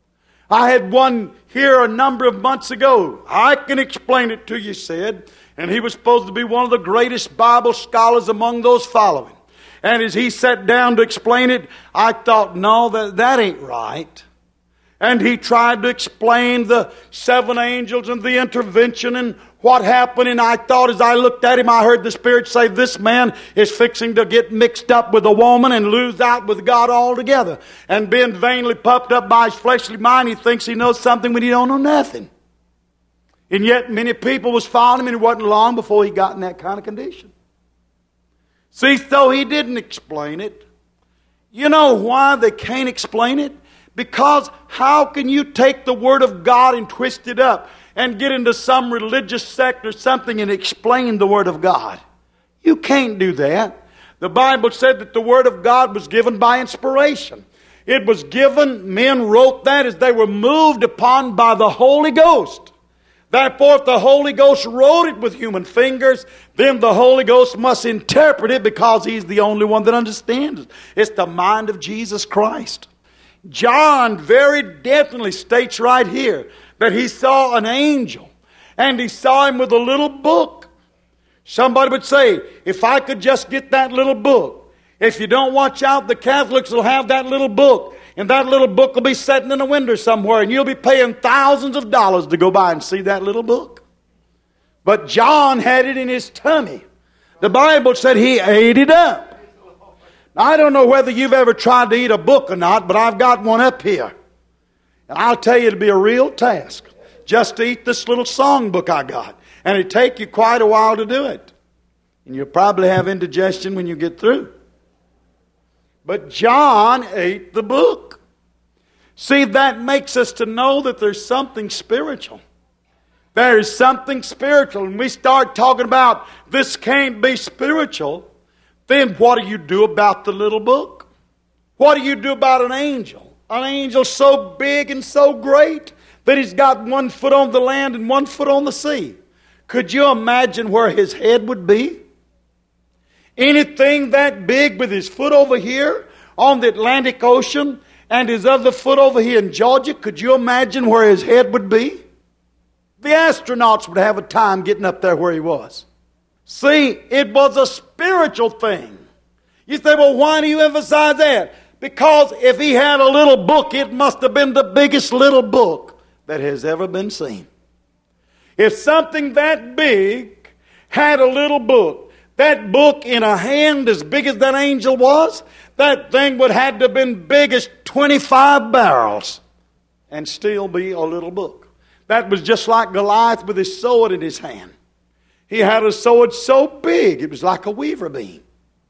I had one here a number of months ago. I can explain it to you, said. And he was supposed to be one of the greatest Bible scholars among those following. And as he sat down to explain it, I thought, no, that ain't right. And he tried to explain the 7 angels and the intervention and what happened. And I thought, as I looked at him, I heard the Spirit say, this man is fixing to get mixed up with a woman and lose out with God altogether. And being vainly puffed up by his fleshly mind, he thinks he knows something when he don't know nothing. And yet many people was following him, and it wasn't long before he got in that kind of condition. See, so he didn't explain it. You know why they can't explain it? Because how can you take the Word of God and twist it up and get into some religious sect or something and explain the Word of God? You can't do that. The Bible said that the Word of God was given by inspiration. It was given, men wrote that as they were moved upon by the Holy Ghost. Therefore, if the Holy Ghost wrote it with human fingers, then the Holy Ghost must interpret it, because He's the only one that understands it. It's the mind of Jesus Christ. John very definitely states right here that he saw an angel, and he saw him with a little book. Somebody would say, if I could just get that little book. If you don't watch out, the Catholics will have that little book, and that little book will be sitting in a window somewhere, and you'll be paying thousands of dollars to go by and see that little book. But John had it in his tummy. The Bible said he ate it up. Now, I don't know whether you've ever tried to eat a book or not, but I've got one up here. And I'll tell you, it'll be a real task just to eat this little songbook I got. And it'll take you quite a while to do it. And you'll probably have indigestion when you get through. But John ate the book. See, that makes us to know that there's something spiritual. There is something spiritual. And we start talking about this can't be spiritual. Then what do you do about the little book? What do you do about an angel? An angel so big and so great that he's got 1 foot on the land and 1 foot on the sea. Could you imagine where his head would be? Anything that big with his foot over here on the Atlantic Ocean and his other foot over here in Georgia, could you imagine where his head would be? The astronauts would have a time getting up there where he was. See, it was a spiritual thing. You say, well, why do you emphasize that? Because if he had a little book, it must have been the biggest little book that has ever been seen. If something that big had a little book, that book in a hand as big as that angel was, that thing would have to have been big as 25 barrels and still be a little book. That was just like Goliath with his sword in his hand. He had a sword so big, it was like a weaver beam.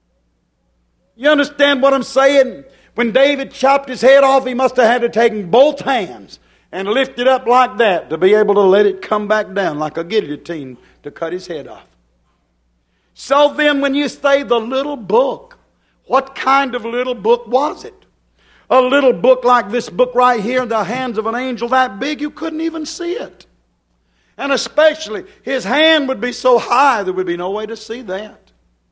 You understand what I'm saying? When David chopped his head off, he must have had to take both hands and lift it up like that to be able to let it come back down like a guillotine to cut his head off. So then when you say the little book, what kind of little book was it? A little book like this book right here in the hands of an angel that big, you couldn't even see it. And especially, his hand would be so high there would be no way to see that.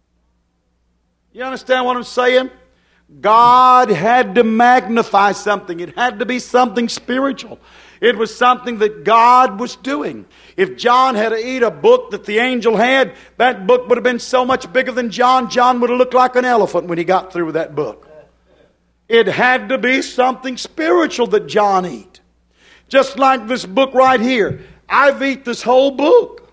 You understand what I'm saying? God had to magnify something. It had to be something spiritual. It was something that God was doing. If John had to eat a book that the angel had, that book would have been so much bigger than John. John would have looked like an elephant when he got through with that book. It had to be something spiritual that John ate. Just like this book right here. I've eaten this whole book.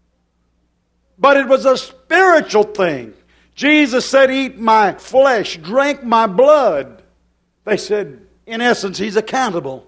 But it was a spiritual thing. Jesus said, eat my flesh, drink my blood. They said, in essence, he's accountable.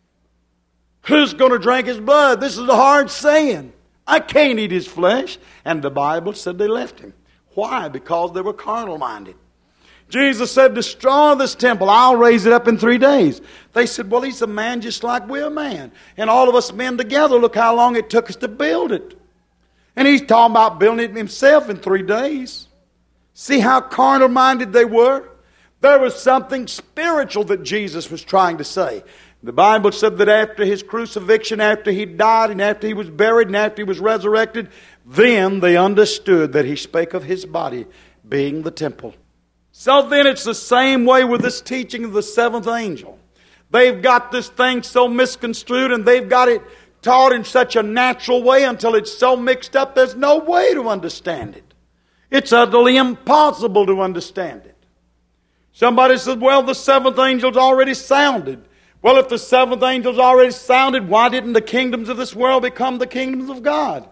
Who's going to drink his blood? This is a hard saying. I can't eat his flesh. And the Bible said they left him. Why? Because they were carnal-minded. Jesus said, destroy this temple. I'll raise it up in 3 days. They said, well, he's a man just like we're a man. And all of us men together, look how long it took us to build it. And he's talking about building it himself in 3 days. See how carnal-minded they were? There was something spiritual that Jesus was trying to say. The Bible said that after his crucifixion, after he died, and after he was buried, and after he was resurrected, then they understood that he spake of his body being the temple. So then it's the same way with this teaching of the seventh angel. They've got this thing so misconstrued, and they've got it taught in such a natural way until it's so mixed up there's no way to understand it. It's utterly impossible to understand it. Somebody said, well, the seventh angel's already sounded. Well, if the seventh angel's already sounded, why didn't the kingdoms of this world become the kingdoms of God?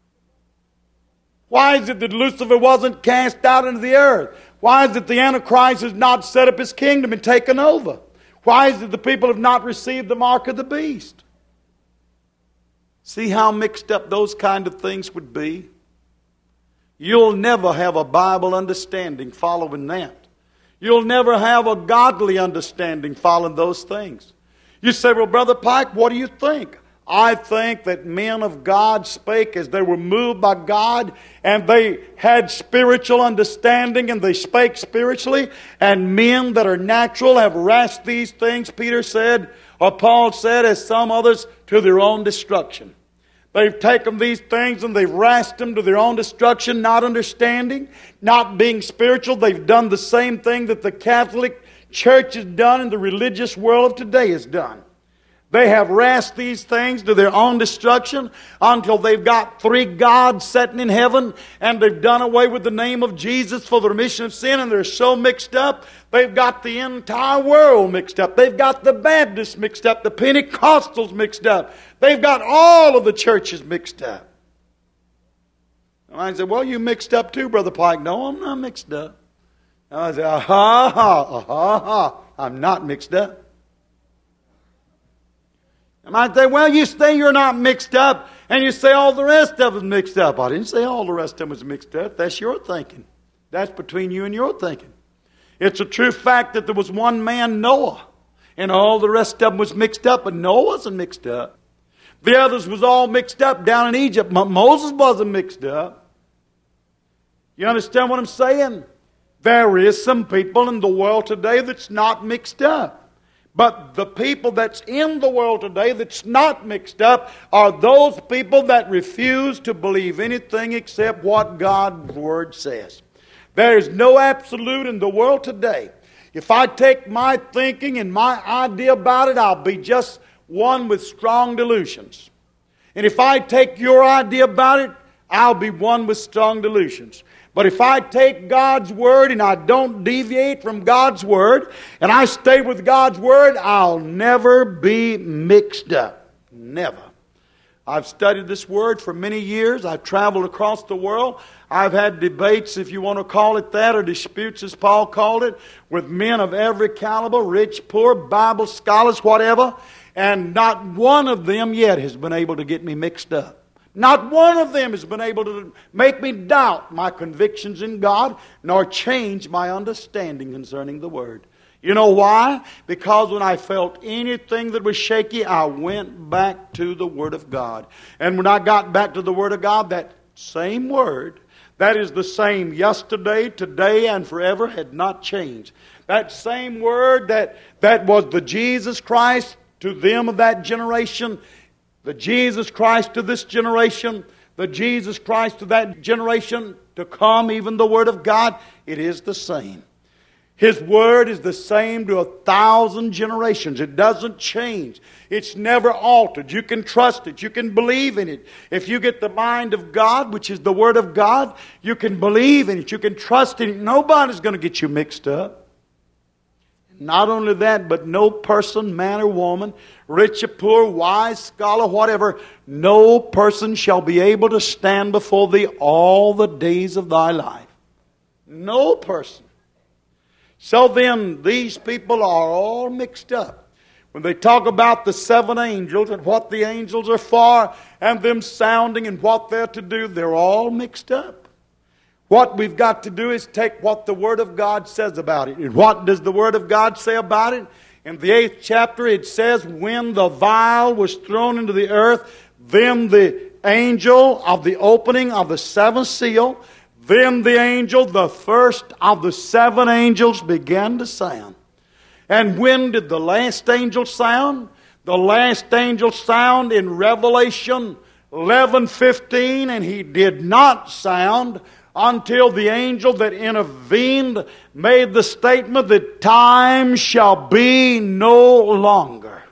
Why is it that Lucifer wasn't cast out into the earth? Why is it the Antichrist has not set up his kingdom and taken over? Why is it the people have not received the mark of the beast? See how mixed up those kind of things would be? You'll never have a Bible understanding following that. You'll never have a godly understanding following those things. You say, well, Brother Pike, what do you think? I think that men of God spake as they were moved by God, and they had spiritual understanding, and they spake spiritually. And men that are natural have wrested these things, Peter said, or Paul said, as some others, to their own destruction. They've taken these things and they've wrested them to their own destruction, not understanding, not being spiritual. They've done the same thing that the Catholic church is done and the religious world of today is done. They have wrested these things to their own destruction until they've got three gods sitting in heaven, and they've done away with the name of Jesus for the remission of sin, and they're so mixed up. They've got the entire world mixed up. They've got the Baptists mixed up, the Pentecostals mixed up. They've got all of the churches mixed up. And I said, well, you mixed up too, Brother Pike. No, I'm not mixed up. And I said, I'm not mixed up. And I say, well, you say you're not mixed up, and you say all the rest of us mixed up. I didn't say all the rest of them was mixed up. That's your thinking. That's between you and your thinking. It's a true fact that there was one man, Noah, and all the rest of them was mixed up, but Noah wasn't mixed up. The others was all mixed up down in Egypt, but Moses wasn't mixed up. You understand what I'm saying? There is some people in the world today that's not mixed up. But the people that's in the world today that's not mixed up are those people that refuse to believe anything except what God's Word says. There is no absolute in the world today. If I take my thinking and my idea about it, I'll be just one with strong delusions. And if I take your idea about it, I'll be one with strong delusions. But if I take God's Word and I don't deviate from God's Word, and I stay with God's Word, I'll never be mixed up. Never. I've studied this Word for many years. I've traveled across the world. I've had debates, if you want to call it that, or disputes as Paul called it, with men of every caliber, rich, poor, Bible scholars, whatever. And not one of them yet has been able to get me mixed up. Not one of them has been able to make me doubt my convictions in God, nor change my understanding concerning the Word. You know why? Because when I felt anything that was shaky, I went back to the Word of God. And when I got back to the Word of God, that same Word, that is the same yesterday, today, and forever, had not changed. That same Word that was the Jesus Christ to them of that generation, the Jesus Christ to this generation, the Jesus Christ to that generation to come, even the Word of God, it is the same. His Word is the same to 1,000 generations. It doesn't change. It's never altered. You can trust it. You can believe in it. If you get the mind of God, which is the Word of God, you can believe in it. You can trust in it. Nobody's going to get you mixed up. Not only that, but no person, man or woman, rich or poor, wise, scholar, whatever, no person shall be able to stand before thee all the days of thy life. No person. So then, these people are all mixed up. When they talk about the seven angels and what the angels are for, and them sounding and what they're to do, they're all mixed up. What we've got to do is take what the Word of God says about it. And what does the Word of God say about it? In the 8th chapter it says, when the vial was thrown into the earth, then the angel of the opening of the seventh seal, then the angel, the first of the seven angels, began to sound. And when did the last angel sound? The last angel sound in Revelation 11:15, and he did not sound until the angel that intervened made the statement that time shall be no longer.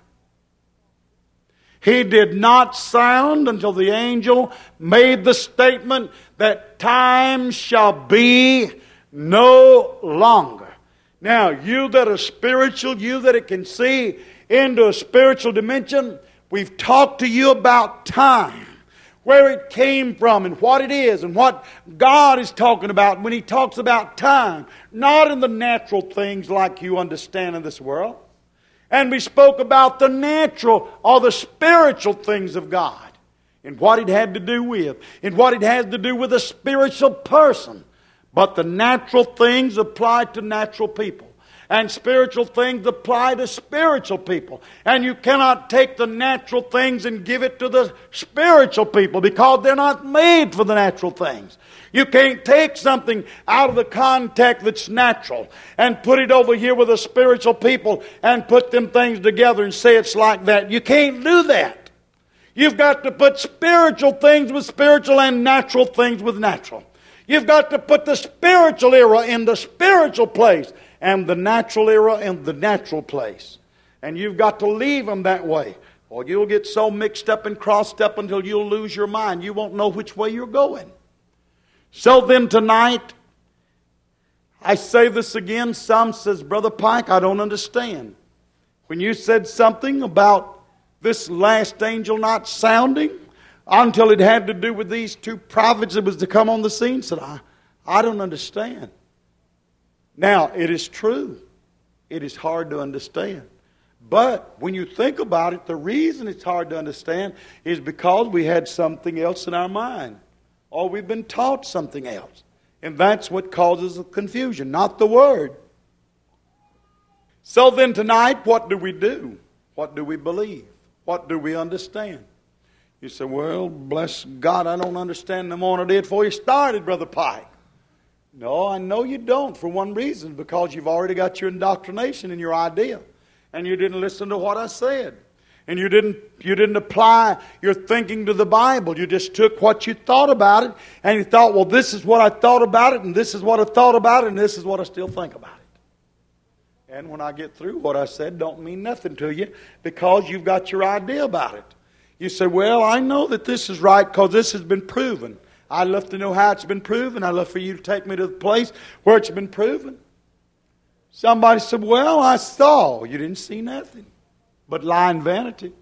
He did not sound until the angel made the statement that time shall be no longer. Now, you that are spiritual, you that can see into a spiritual dimension, we've talked to you about time, where it came from and what it is and what God is talking about when He talks about time. Not in the natural things like you understand in this world. And we spoke about the natural or the spiritual things of God and what it had to do with and what it has to do with a spiritual person. But the natural things apply to natural people. And spiritual things apply to spiritual people. And you cannot take the natural things and give it to the spiritual people because they're not made for the natural things. You can't take something out of the context that's natural and put it over here with the spiritual people and put them things together and say it's like that. You can't do that. You've got to put spiritual things with spiritual and natural things with natural. You've got to put the spiritual era in the spiritual place and the natural era and the natural place. And you've got to leave them that way, or you'll get so mixed up and crossed up until you'll lose your mind. You won't know which way you're going. So then tonight, I say this again. Some says, Brother Pike, I don't understand. When you said something about this last angel not sounding until it had to do with these two prophets that was to come on the scene, said, I don't understand. Now, it is true. It is hard to understand. But when you think about it, the reason it's hard to understand is because we had something else in our mind, or we've been taught something else. And that's what causes the confusion, not the Word. So then tonight, what do we do? What do we believe? What do we understand? You say, well, bless God, I don't understand no more than I did before you started, Brother Pike. No, I know you don't, for one reason, because you've already got your indoctrination and your idea. And you didn't listen to what I said. And you didn't apply your thinking to the Bible. You just took what you thought about it, and you thought, well, this is what I thought about it, and this is what I thought about it, and this is what I still think about it. And when I get through what I said, don't mean nothing to you because you've got your idea about it. You say, well, I know that this is right because this has been proven. I'd love to know how it's been proven. I'd love for you to take me to the place where it's been proven. Somebody said, well, I saw. You didn't see nothing but lying vanity.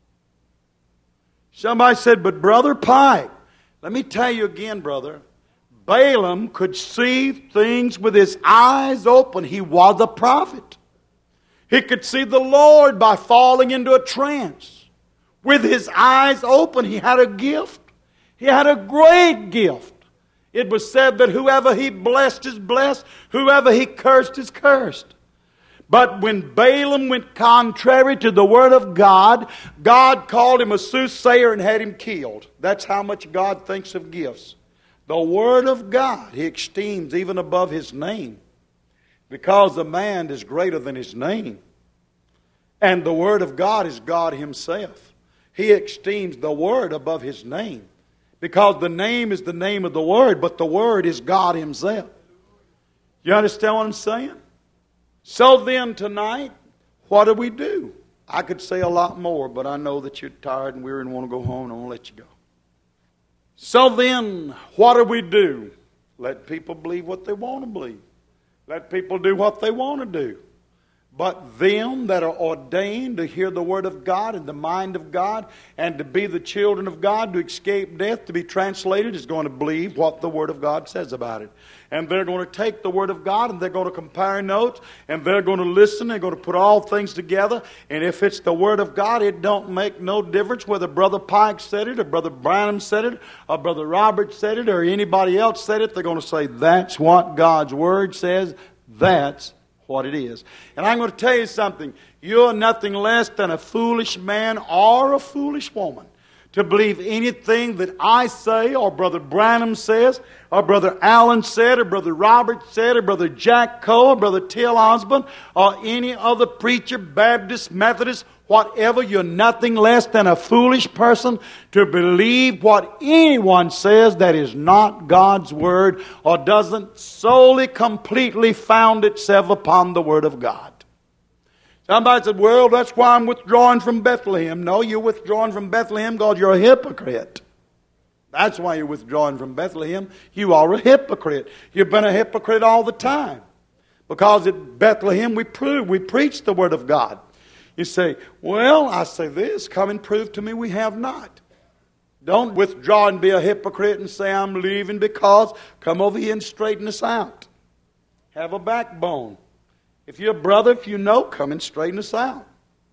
Somebody said, but Brother Pike, let me tell you again, brother, Balaam could see things with his eyes open. He was a prophet. He could see the Lord by falling into a trance. With his eyes open, he had a gift. He had a great gift. It was said that whoever he blessed is blessed, whoever he cursed is cursed. But when Balaam went contrary to the Word of God, God called him a soothsayer and had him killed. That's how much God thinks of gifts. The Word of God He esteems even above His name, because the man is greater than his name. And the Word of God is God Himself. He esteems the Word above His name, because the name is the name of the Word, but the Word is God Himself. You understand what I'm saying? So then tonight, what do? I could say a lot more, but I know that you're tired and weary and want to go home, and I'm going to let you go. So then, what do? Let people believe what they want to believe. Let people do what they want to do. But them that are ordained to hear the Word of God and the mind of God and to be the children of God, to escape death, to be translated, is going to believe what the Word of God says about it. And they're going to take the Word of God and they're going to compare notes and they're going to listen. They're going to put all things together. And if it's the Word of God, it don't make no difference whether Brother Pike said it or Brother Branham said it or Brother Robert said it or anybody else said it. They're going to say, that's what God's Word says. That's what it is. And I'm going to tell you something. You're nothing less than a foolish man or a foolish woman to believe anything that I say or Brother Branham says or Brother Allen said or Brother Robert said or Brother Jack Coe or Brother Till Osborne or any other preacher, Baptist, Methodist, whatever. You're nothing less than a foolish person to believe what anyone says that is not God's Word or doesn't solely, completely found itself upon the Word of God. Somebody said, well, that's why I'm withdrawing from Bethlehem. No, you're withdrawing from Bethlehem because you're a hypocrite. That's why you're withdrawing from Bethlehem. You are a hypocrite. You've been a hypocrite all the time. Because at Bethlehem we preach the Word of God. You say, well, I say this, come and prove to me we have not. Don't withdraw and be a hypocrite and say I'm leaving because. Come over here and straighten us out. Have a backbone. If you're a brother, if you know, come and straighten us out.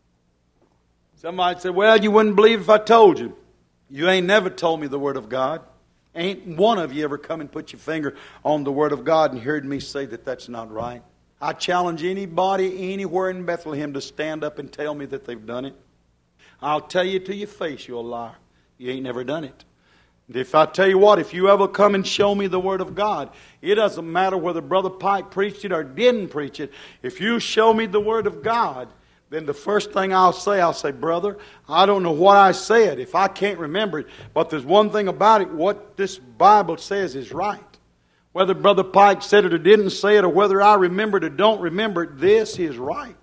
Somebody said, well, you wouldn't believe if I told you. You ain't never told me the Word of God. Ain't one of you ever come and put your finger on the Word of God and heard me say that that's not right. I challenge anybody anywhere in Bethlehem to stand up and tell me that they've done it. I'll tell you to your face you're a liar. You ain't never done it. If I tell you what, if you ever come and show me the Word of God, it doesn't matter whether Brother Pike preached it or didn't preach it. If you show me the Word of God, then the first thing I'll say, brother, I don't know what I said if I can't remember it. But there's one thing about it, what this Bible says is right. Whether Brother Pike said it or didn't say it, or whether I remember it or don't remember it, this is right.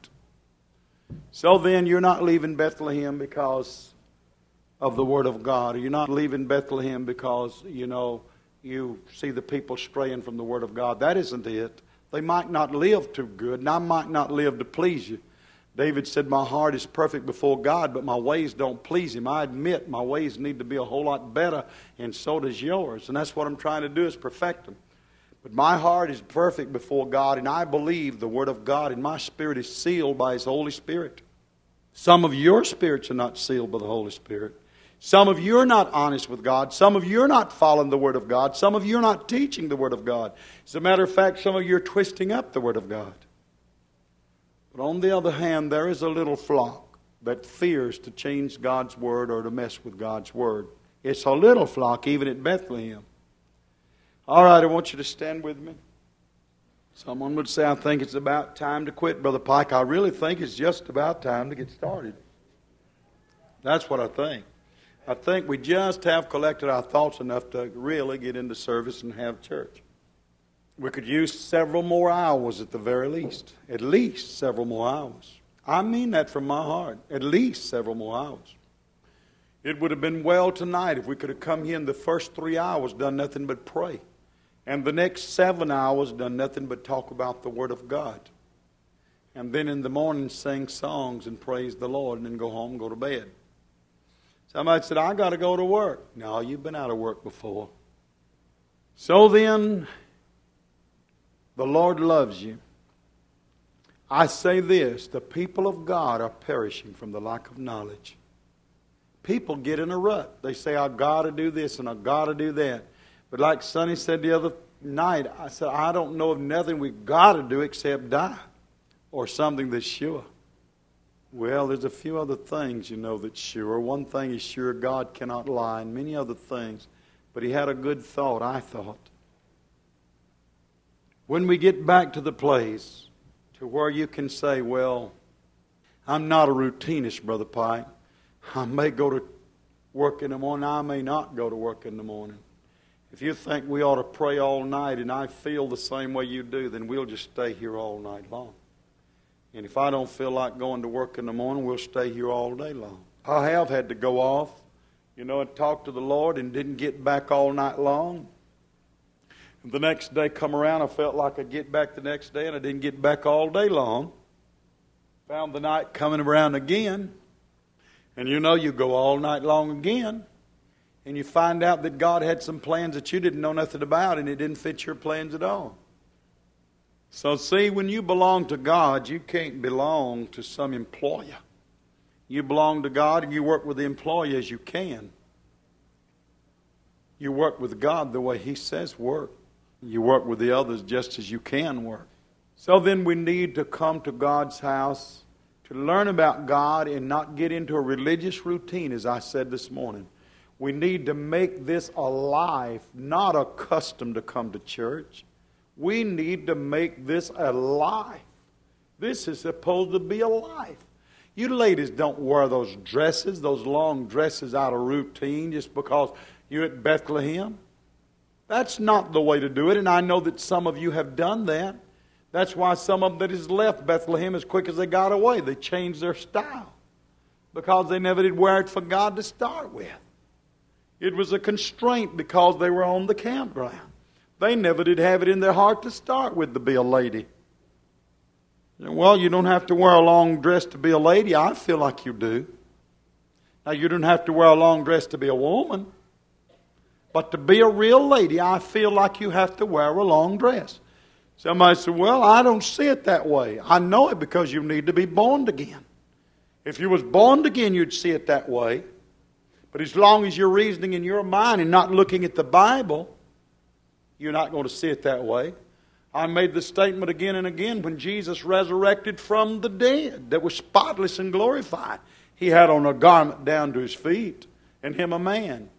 So then you're not leaving Bethlehem because of the Word of God. Or you're not leaving Bethlehem because, you see the people straying from the Word of God. That isn't it. They might not live too good, and I might not live to please you. David said, my heart is perfect before God, but my ways don't please Him. I admit my ways need to be a whole lot better, and so does yours. And that's what I'm trying to do, is perfect them. But my heart is perfect before God, and I believe the Word of God, and my spirit is sealed by His Holy Spirit. Some of your spirits are not sealed by the Holy Spirit. Some of you are not honest with God. Some of you are not following the Word of God. Some of you are not teaching the Word of God. As a matter of fact, some of you are twisting up the Word of God. But on the other hand, there is a little flock that fears to change God's Word or to mess with God's Word. It's a little flock, even at Bethlehem. All right, I want you to stand with me. Someone would say, I think it's about time to quit, Brother Pike. I really think it's just about time to get started. That's what I think. I think we just have collected our thoughts enough to really get into service and have church. We could use several more hours at the very least. At least several more hours. I mean that from my heart. At least several more hours. It would have been well tonight if we could have come here in the first 3 hours, done nothing but pray. And the next 7 hours, done nothing but talk about the Word of God. And then in the morning, sing songs and praise the Lord, and then go home and go to bed. Somebody said, I got to go to work. No, you've been out of work before. So then, the Lord loves you. I say this, the people of God are perishing from the lack of knowledge. People get in a rut. They say, I've got to do this and I've got to do that. But like Sonny said the other night, I said, I don't know of nothing we've got to do except die. Or something that's sure. Well, there's a few other things, that's sure. One thing is sure, God cannot lie, and many other things. But he had a good thought, I thought. When we get back to the place to where you can say, well, I'm not a routinist, Brother Pike. I may go to work in the morning, I may not go to work in the morning. If you think we ought to pray all night and I feel the same way you do, then we'll just stay here all night long. And if I don't feel like going to work in the morning, we'll stay here all day long. I have had to go off, and talk to the Lord and didn't get back all night long. And the next day come around, I felt like I'd get back the next day, and I didn't get back all day long. Found the night coming around again. And you go all night long again. And you find out that God had some plans that you didn't know nothing about, and it didn't fit your plans at all. So see, when you belong to God, you can't belong to some employer. You belong to God and you work with the employer as you can. You work with God the way He says work. You work with the others just as you can work. So then we need to come to God's house to learn about God and not get into a religious routine, as I said this morning. We need to make this a life, not a custom to come to church. We need to make this a life. This is supposed to be a life. You ladies don't wear those dresses, those long dresses out of routine just because you're at Bethlehem. That's not the way to do it, and I know that some of you have done that. That's why some of them that has left Bethlehem as quick as they got away. They changed their style because they never did wear it for God to start with. It was a constraint because they were on the campground. They never did have it in their heart to start with to be a lady. Well, you don't have to wear a long dress to be a lady. I feel like you do. Now, you don't have to wear a long dress to be a woman. But to be a real lady, I feel like you have to wear a long dress. Somebody said, well, I don't see it that way. I know it because you need to be born again. If you was born again, you'd see it that way. But as long as you're reasoning in your mind and not looking at the Bible, you're not going to see it that way. I made the statement again and again when Jesus resurrected from the dead that was spotless and glorified. He had on a garment down to his feet, and him a man.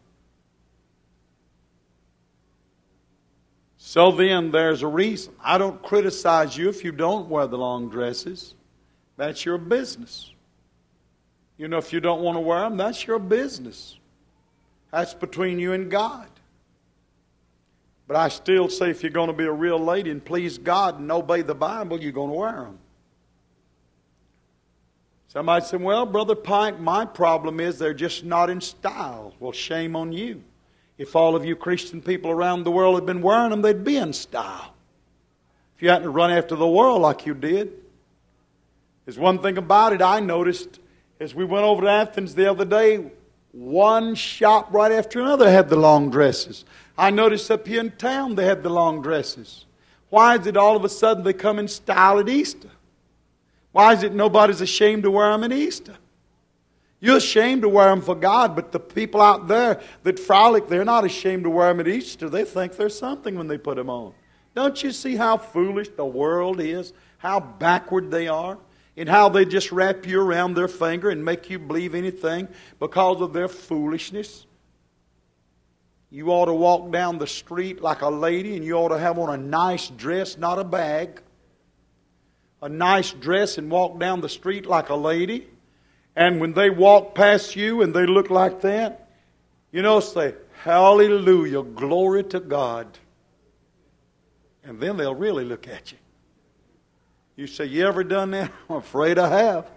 So then there's a reason. I don't criticize you if you don't wear the long dresses. That's your business. If you don't want to wear them, that's your business. That's between you and God. But I still say if you're going to be a real lady and please God and obey the Bible, you're going to wear them. Somebody said, well, Brother Pike, my problem is they're just not in style. Well, shame on you. If all of you Christian people around the world had been wearing them, they'd be in style. If you hadn't run after the world like you did. There's one thing about it I noticed as we went over to Athens the other day, one shop right after another had the long dresses. I noticed up here in town they had the long dresses. Why is it all of a sudden they come in style at Easter? Why is it nobody's ashamed to wear them at Easter? You're ashamed to wear them for God, but the people out there that frolic, they're not ashamed to wear them at Easter. They think they're something when they put them on. Don't you see how foolish the world is? How backward they are? And how they just wrap you around their finger and make you believe anything because of their foolishness? You ought to walk down the street like a lady, and you ought to have on a nice dress, not a bag. A nice dress and walk down the street like a lady. And when they walk past you and they look like that, you know, say, hallelujah, glory to God. And then they'll really look at you. You say, you ever done that? I'm afraid I have.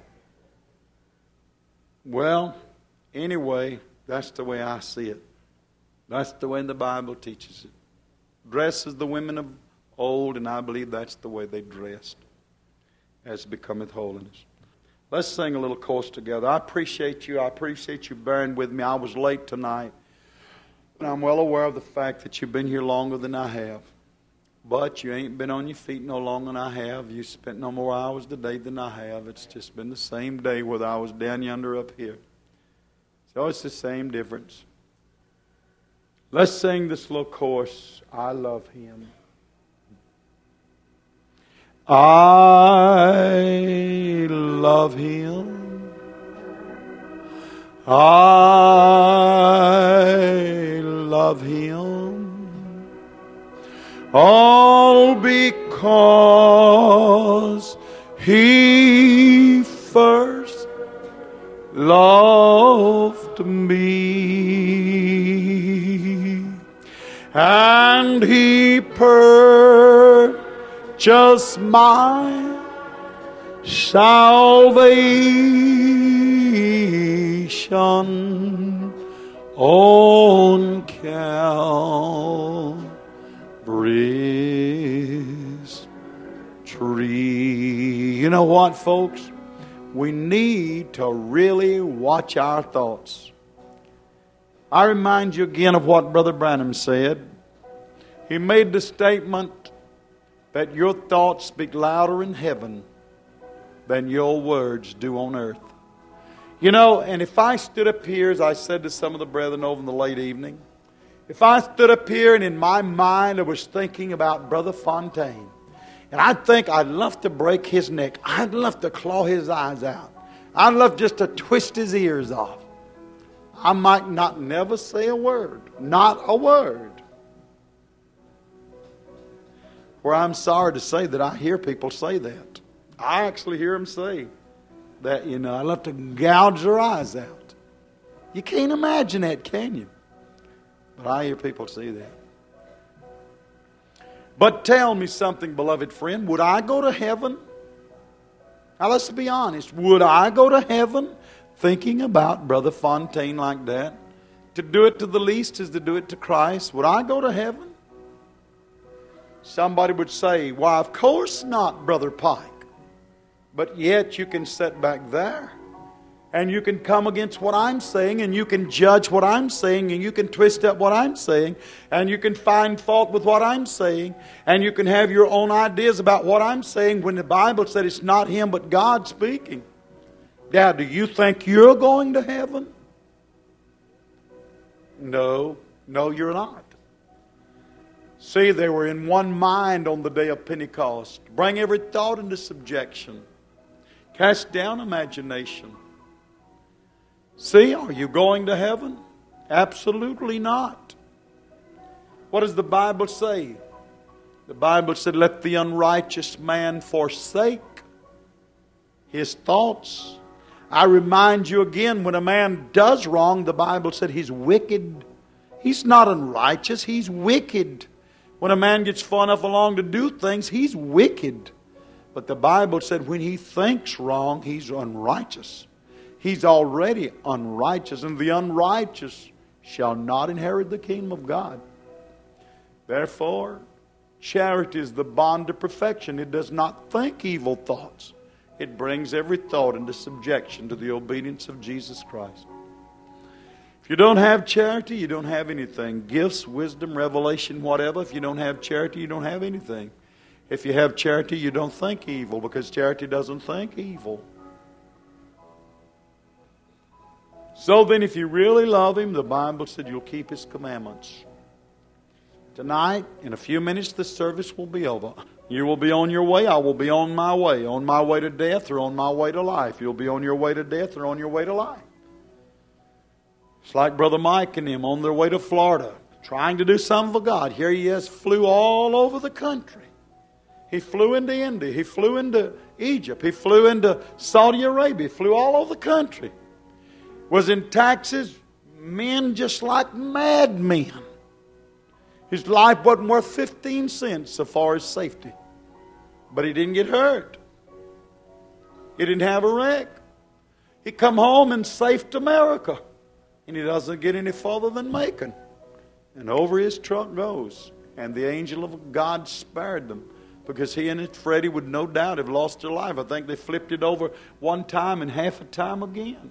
Well, anyway, that's the way I see it. That's the way the Bible teaches it. Dress as the women of old, and I believe that's the way they dressed, as becometh holiness. Let's sing a little chorus together. I appreciate you. I appreciate you bearing with me. I was late tonight, and I'm well aware of the fact that you've been here longer than I have. But you ain't been on your feet no longer than I have. You spent no more hours today than I have. It's just been the same day whether I was down yonder or up here. So it's the same difference. Let's sing this little chorus. I love Him. I love Him. I love Him. All because He first loved me, and He purchased my salvation on Calvary's tree. You know what, folks? We need to really watch our thoughts. I remind you again of what Brother Branham said. He made the statement that your thoughts speak louder in heaven than your words do on earth. You know, and if I stood up here, as I said to some of the brethren over in the late evening, if I stood up here and in my mind I was thinking about Brother Fontaine, and I'd think I'd love to break his neck, I'd love to claw his eyes out, I'd love just to twist his ears off, I might not never say a word, not a word. Where I'm sorry to say that I hear people say that. I actually hear them say that, you know, I'd love to gouge their eyes out. You can't imagine that, can you? But I hear people say that. But tell me something, beloved friend. Would I go to heaven? Now let's be honest. Would I go to heaven thinking about Brother Fontaine like that? To do it to the least is to do it to Christ. Would I go to heaven? Somebody would say, why, of course not, Brother Pike. But yet you can sit back there and you can come against what I'm saying, and you can judge what I'm saying, and you can twist up what I'm saying, and you can find fault with what I'm saying, and you can have your own ideas about what I'm saying when the Bible said it's not Him but God speaking. Now, do you think you're going to heaven? No, you're not. See, they were in one mind on the day of Pentecost. Bring every thought into subjection. Cast down imagination. See, are you going to heaven? Absolutely not. What does the Bible say? The Bible said, let the unrighteous man forsake his thoughts. I remind you again, when a man does wrong, the Bible said he's wicked. He's not unrighteous, he's wicked. When a man gets far enough along to do things, he's wicked. But the Bible said when he thinks wrong, he's unrighteous. He's already unrighteous, and the unrighteous shall not inherit the kingdom of God. Therefore, charity is the bond of perfection. It does not think evil thoughts. It brings every thought into subjection to the obedience of Jesus Christ. If you don't have charity, you don't have anything. Gifts, wisdom, revelation, whatever. If you don't have charity, you don't have anything. If you have charity, you don't think evil, because charity doesn't think evil. So then, if you really love Him, the Bible said you'll keep His commandments. Tonight, in a few minutes, the service will be over. You will be on your way. I will be on my way to death or on my way to life. You'll be on your way to death or on your way to life. It's like Brother Mike and him on their way to Florida, trying to do something for God. Here he is, flew all over the country. He flew into India. He flew into Egypt. He flew into Saudi Arabia. He flew all over the country. Was in taxis, men just like madmen. His life wasn't worth 15 cents so far as safety. But he didn't get hurt. He didn't have a wreck. He come home and safe to America. And he doesn't get any further than Macon. And over his truck goes. And the angel of God spared them. Because he and Freddie would no doubt have lost their life. I think they flipped it over one time and half a time again.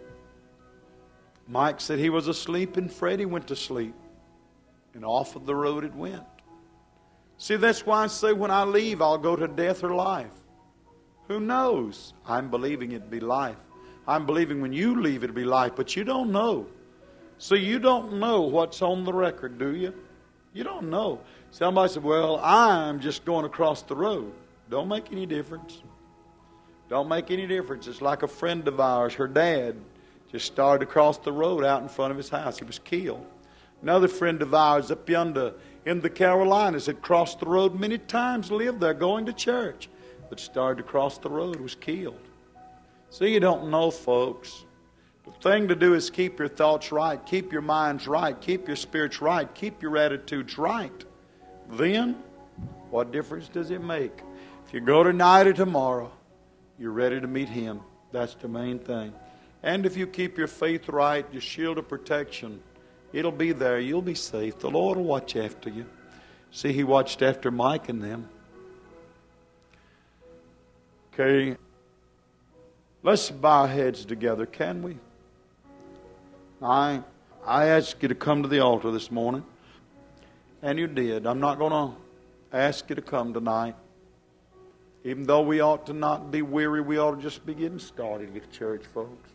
Mike said he was asleep and Freddie went to sleep. And off of the road it went. See, that's why I say when I leave, I'll go to death or life. Who knows? I'm believing it'd be life. I'm believing when you leave it'll be life, but you don't know. So you don't know what's on the record, do you? You don't know. Somebody said, well, I'm just going across the road. Don't make any difference. Don't make any difference. It's like a friend of ours, her dad, just started across the road out in front of his house. He was killed. Another friend of ours up yonder in the Carolinas had crossed the road many times, lived there going to church, but started to cross the road, was killed. So you don't know, folks. The thing to do is keep your thoughts right, keep your minds right, keep your spirits right, keep your attitudes right. Then, what difference does it make? If you go tonight or tomorrow, you're ready to meet Him. That's the main thing. And if you keep your faith right, your shield of protection, it'll be there. You'll be safe. The Lord will watch after you. See, He watched after Mike and them. Okay. Let's bow our heads together, can we? I asked you to come to the altar this morning, and you did. I'm not going to ask you to come tonight. Even though we ought to not be weary, we ought to just be getting started with church, folks.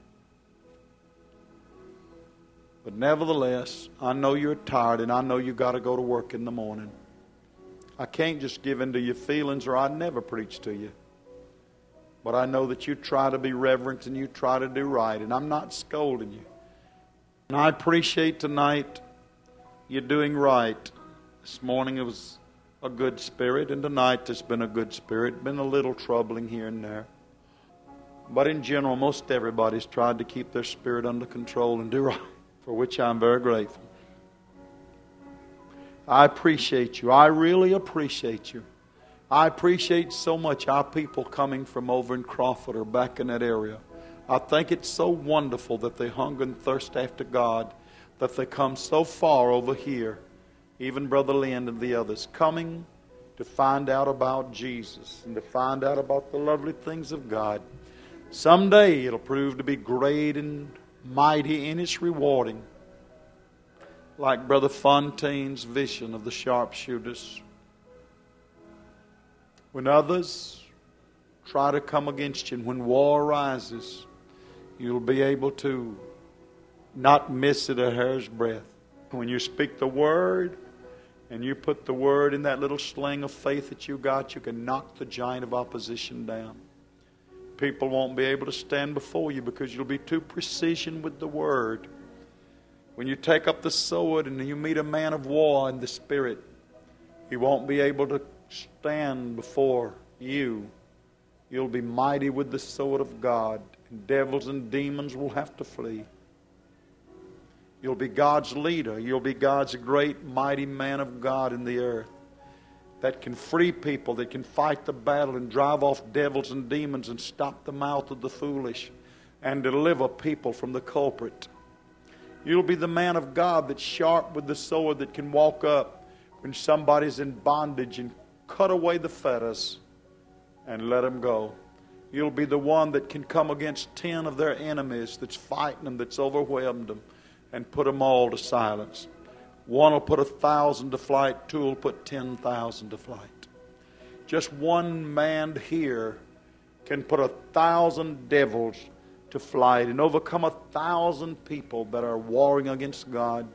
But nevertheless, I know you're tired, and I know you got to go to work in the morning. I can't just give in to your feelings, or I'd never preach to you. But I know that you try to be reverent and you try to do right. And I'm not scolding you. And I appreciate tonight you doing right. This morning it was a good spirit. And tonight there's been a good spirit. Been a little troubling here and there. But in general, most everybody's tried to keep their spirit under control and do right. For which I'm very grateful. I appreciate you. I really appreciate you. I appreciate so much our people coming from over in Crawford or back in that area. I think it's so wonderful that they hunger and thirst after God, that they come so far over here. Even Brother Lynn and the others coming to find out about Jesus and to find out about the lovely things of God. Someday it'll prove to be great and mighty in its rewarding. Like Brother Fontaine's vision of the sharpshooters. When others try to come against you, and when war arises, you'll be able to not miss it a hair's breadth. When you speak the word, and you put the word in that little sling of faith that you got, you can knock the giant of opposition down. People won't be able to stand before you because you'll be too precision with the word. When you take up the sword and you meet a man of war in the spirit, he won't be able to stand before you. You'll be mighty with the sword of God, and devils and demons will have to flee. You'll be God's leader. You'll be God's great, mighty man of God in the earth. that can free people, that can fight the battle and drive off devils and demons and stop the mouth of the foolish and deliver people from the culprit. You'll be the man of God that's sharp with the sword, that can walk up when somebody's in bondage and cut away the fetters and let them go. You'll be the one that can come against 10 of their enemies that's fighting them, that's overwhelmed them, and put them all to silence. One will put 1,000 to flight, two will put 10,000 to flight. Just one man here can put 1,000 devils to flight and overcome 1,000 people that are warring against God.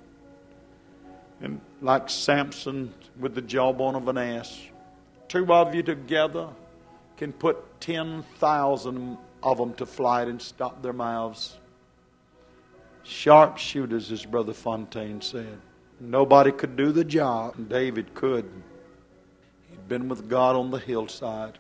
And like Samson with the jawbone of an ass, two of you together can put 10,000 of them to flight and stop their mouths. Sharpshooters, as Brother Fontaine said. Nobody could do the job. David could. He'd been with God on the hillside.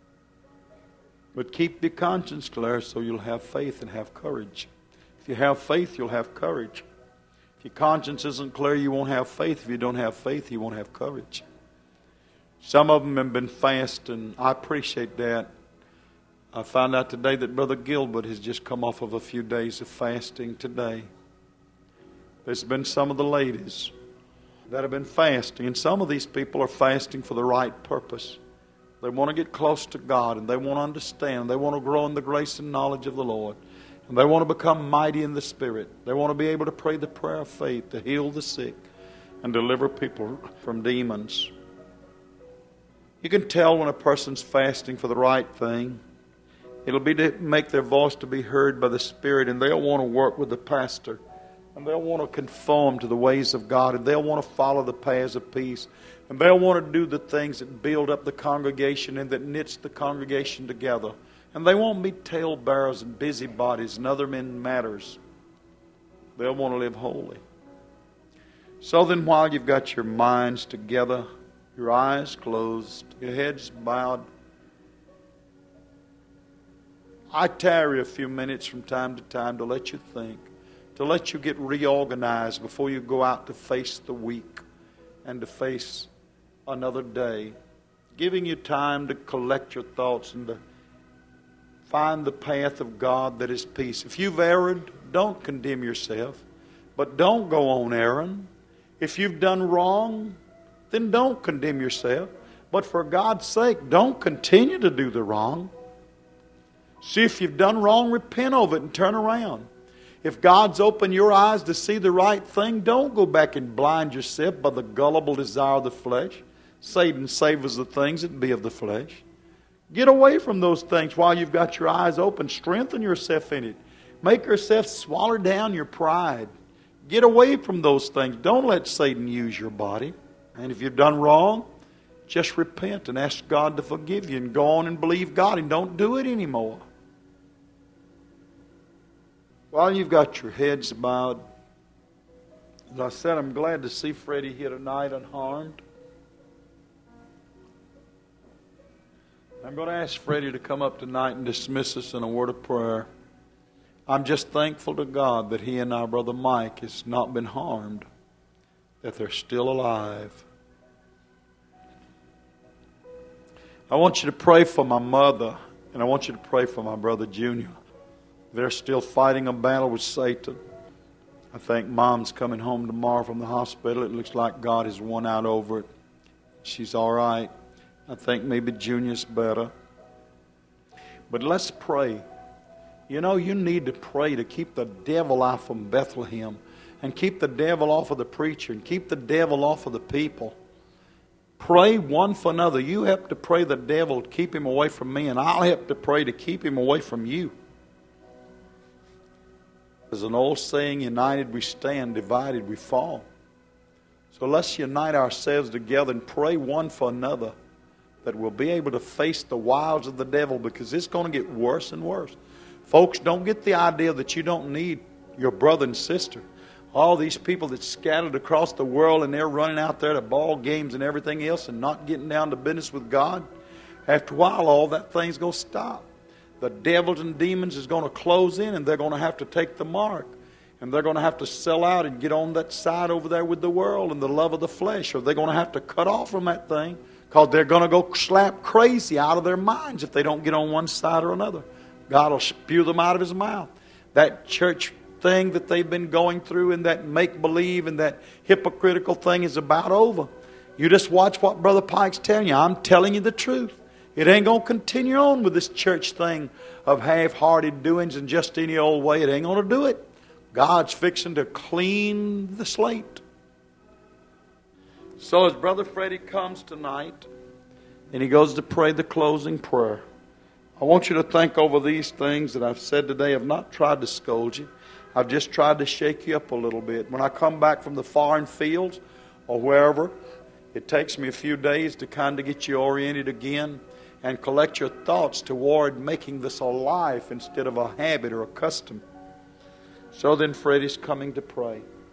But keep your conscience clear so you'll have faith and have courage. If you have faith, you'll have courage. If your conscience isn't clear, you won't have faith. If you don't have faith, you won't have courage. Some of them have been fasting. I appreciate that. I found out today that Brother Gilbert has just come off of a few days of fasting today. There's been some of the ladies that have been fasting, and some of these people are fasting for the right purpose. They want to get close to God, and they want to understand. They want to grow in the grace and knowledge of the Lord. And they want to become mighty in the Spirit. They want to be able to pray the prayer of faith to heal the sick and deliver people from demons. You can tell when a person's fasting for the right thing. It'll be to make their voice to be heard by the Spirit, and they'll want to work with the pastor. And they'll want to conform to the ways of God, and they'll want to follow the paths of peace. And they'll want to do the things that build up the congregation and that knits the congregation together. And they won't be talebearers and busybodies and other men matters. They'll want to live holy. So then, while you've got your minds together, your eyes closed, your heads bowed, I tarry a few minutes from time to time to let you think, to let you get reorganized before you go out to face the week and to face another day, giving you time to collect your thoughts and to find the path of God that is peace. If you've erred, don't condemn yourself, but don't go on erring. If you've done wrong, then don't condemn yourself, but for God's sake, don't continue to do the wrong. See, if you've done wrong, repent of it and turn around. If God's opened your eyes to see the right thing, don't go back and blind yourself by the gullible desire of the flesh. Satan savors the things that be of the flesh. Get away from those things while you've got your eyes open. Strengthen yourself in it. Make yourself swallow down your pride. Get away from those things. Don't let Satan use your body. And if you've done wrong, just repent and ask God to forgive you and go on and believe God and don't do it anymore. While you've got your heads bowed, as I said, I'm glad to see Freddie here tonight unharmed. I'm going to ask Freddie to come up tonight and dismiss us in a word of prayer. I'm just thankful to God that he and our brother Mike has not been harmed, that they're still alive. I want you to pray for my mother, and I want you to pray for my brother Junior. They're still fighting a battle with Satan. I think Mom's coming home tomorrow from the hospital. It looks like God has won out over it. She's all right. I think maybe Junior's better. But let's pray. You know, you need to pray to keep the devil out from Bethlehem and keep the devil off of the preacher and keep the devil off of the people. Pray one for another. You have to pray the devil to keep him away from me, and I'll have to pray to keep him away from you. There's an old saying, united we stand, divided we fall. So let's unite ourselves together and pray one for another that we'll be able to face the wiles of the devil, because it's going to get worse and worse. Folks, don't get the idea that you don't need your brother and sister. All these people that's scattered across the world and they're running out there to ball games and everything else and not getting down to business with God, after a while all that thing's going to stop. The devils and demons is going to close in, and they're going to have to take the mark. And they're going to have to sell out and get on that side over there with the world and the love of the flesh, or they're going to have to cut off from that thing Because they're going to go slap crazy out of their minds if they don't get on one side or another. God will spew them out of His mouth. That church thing that they've been going through and that make-believe and that hypocritical thing is about over. You just watch what Brother Pike's telling you. I'm telling you the truth. It ain't going to continue on with this church thing of half-hearted doings and just any old way. It ain't going to do it. God's fixing to clean the slate. So as Brother Freddie comes tonight and he goes to pray the closing prayer, I want you to think over these things that I've said today. I've not tried to scold you. I've just tried to shake you up a little bit. When I come back from the foreign fields or wherever, it takes me a few days to kind of get you oriented again and collect your thoughts toward making this a life instead of a habit or a custom. So then Freddie's coming to pray.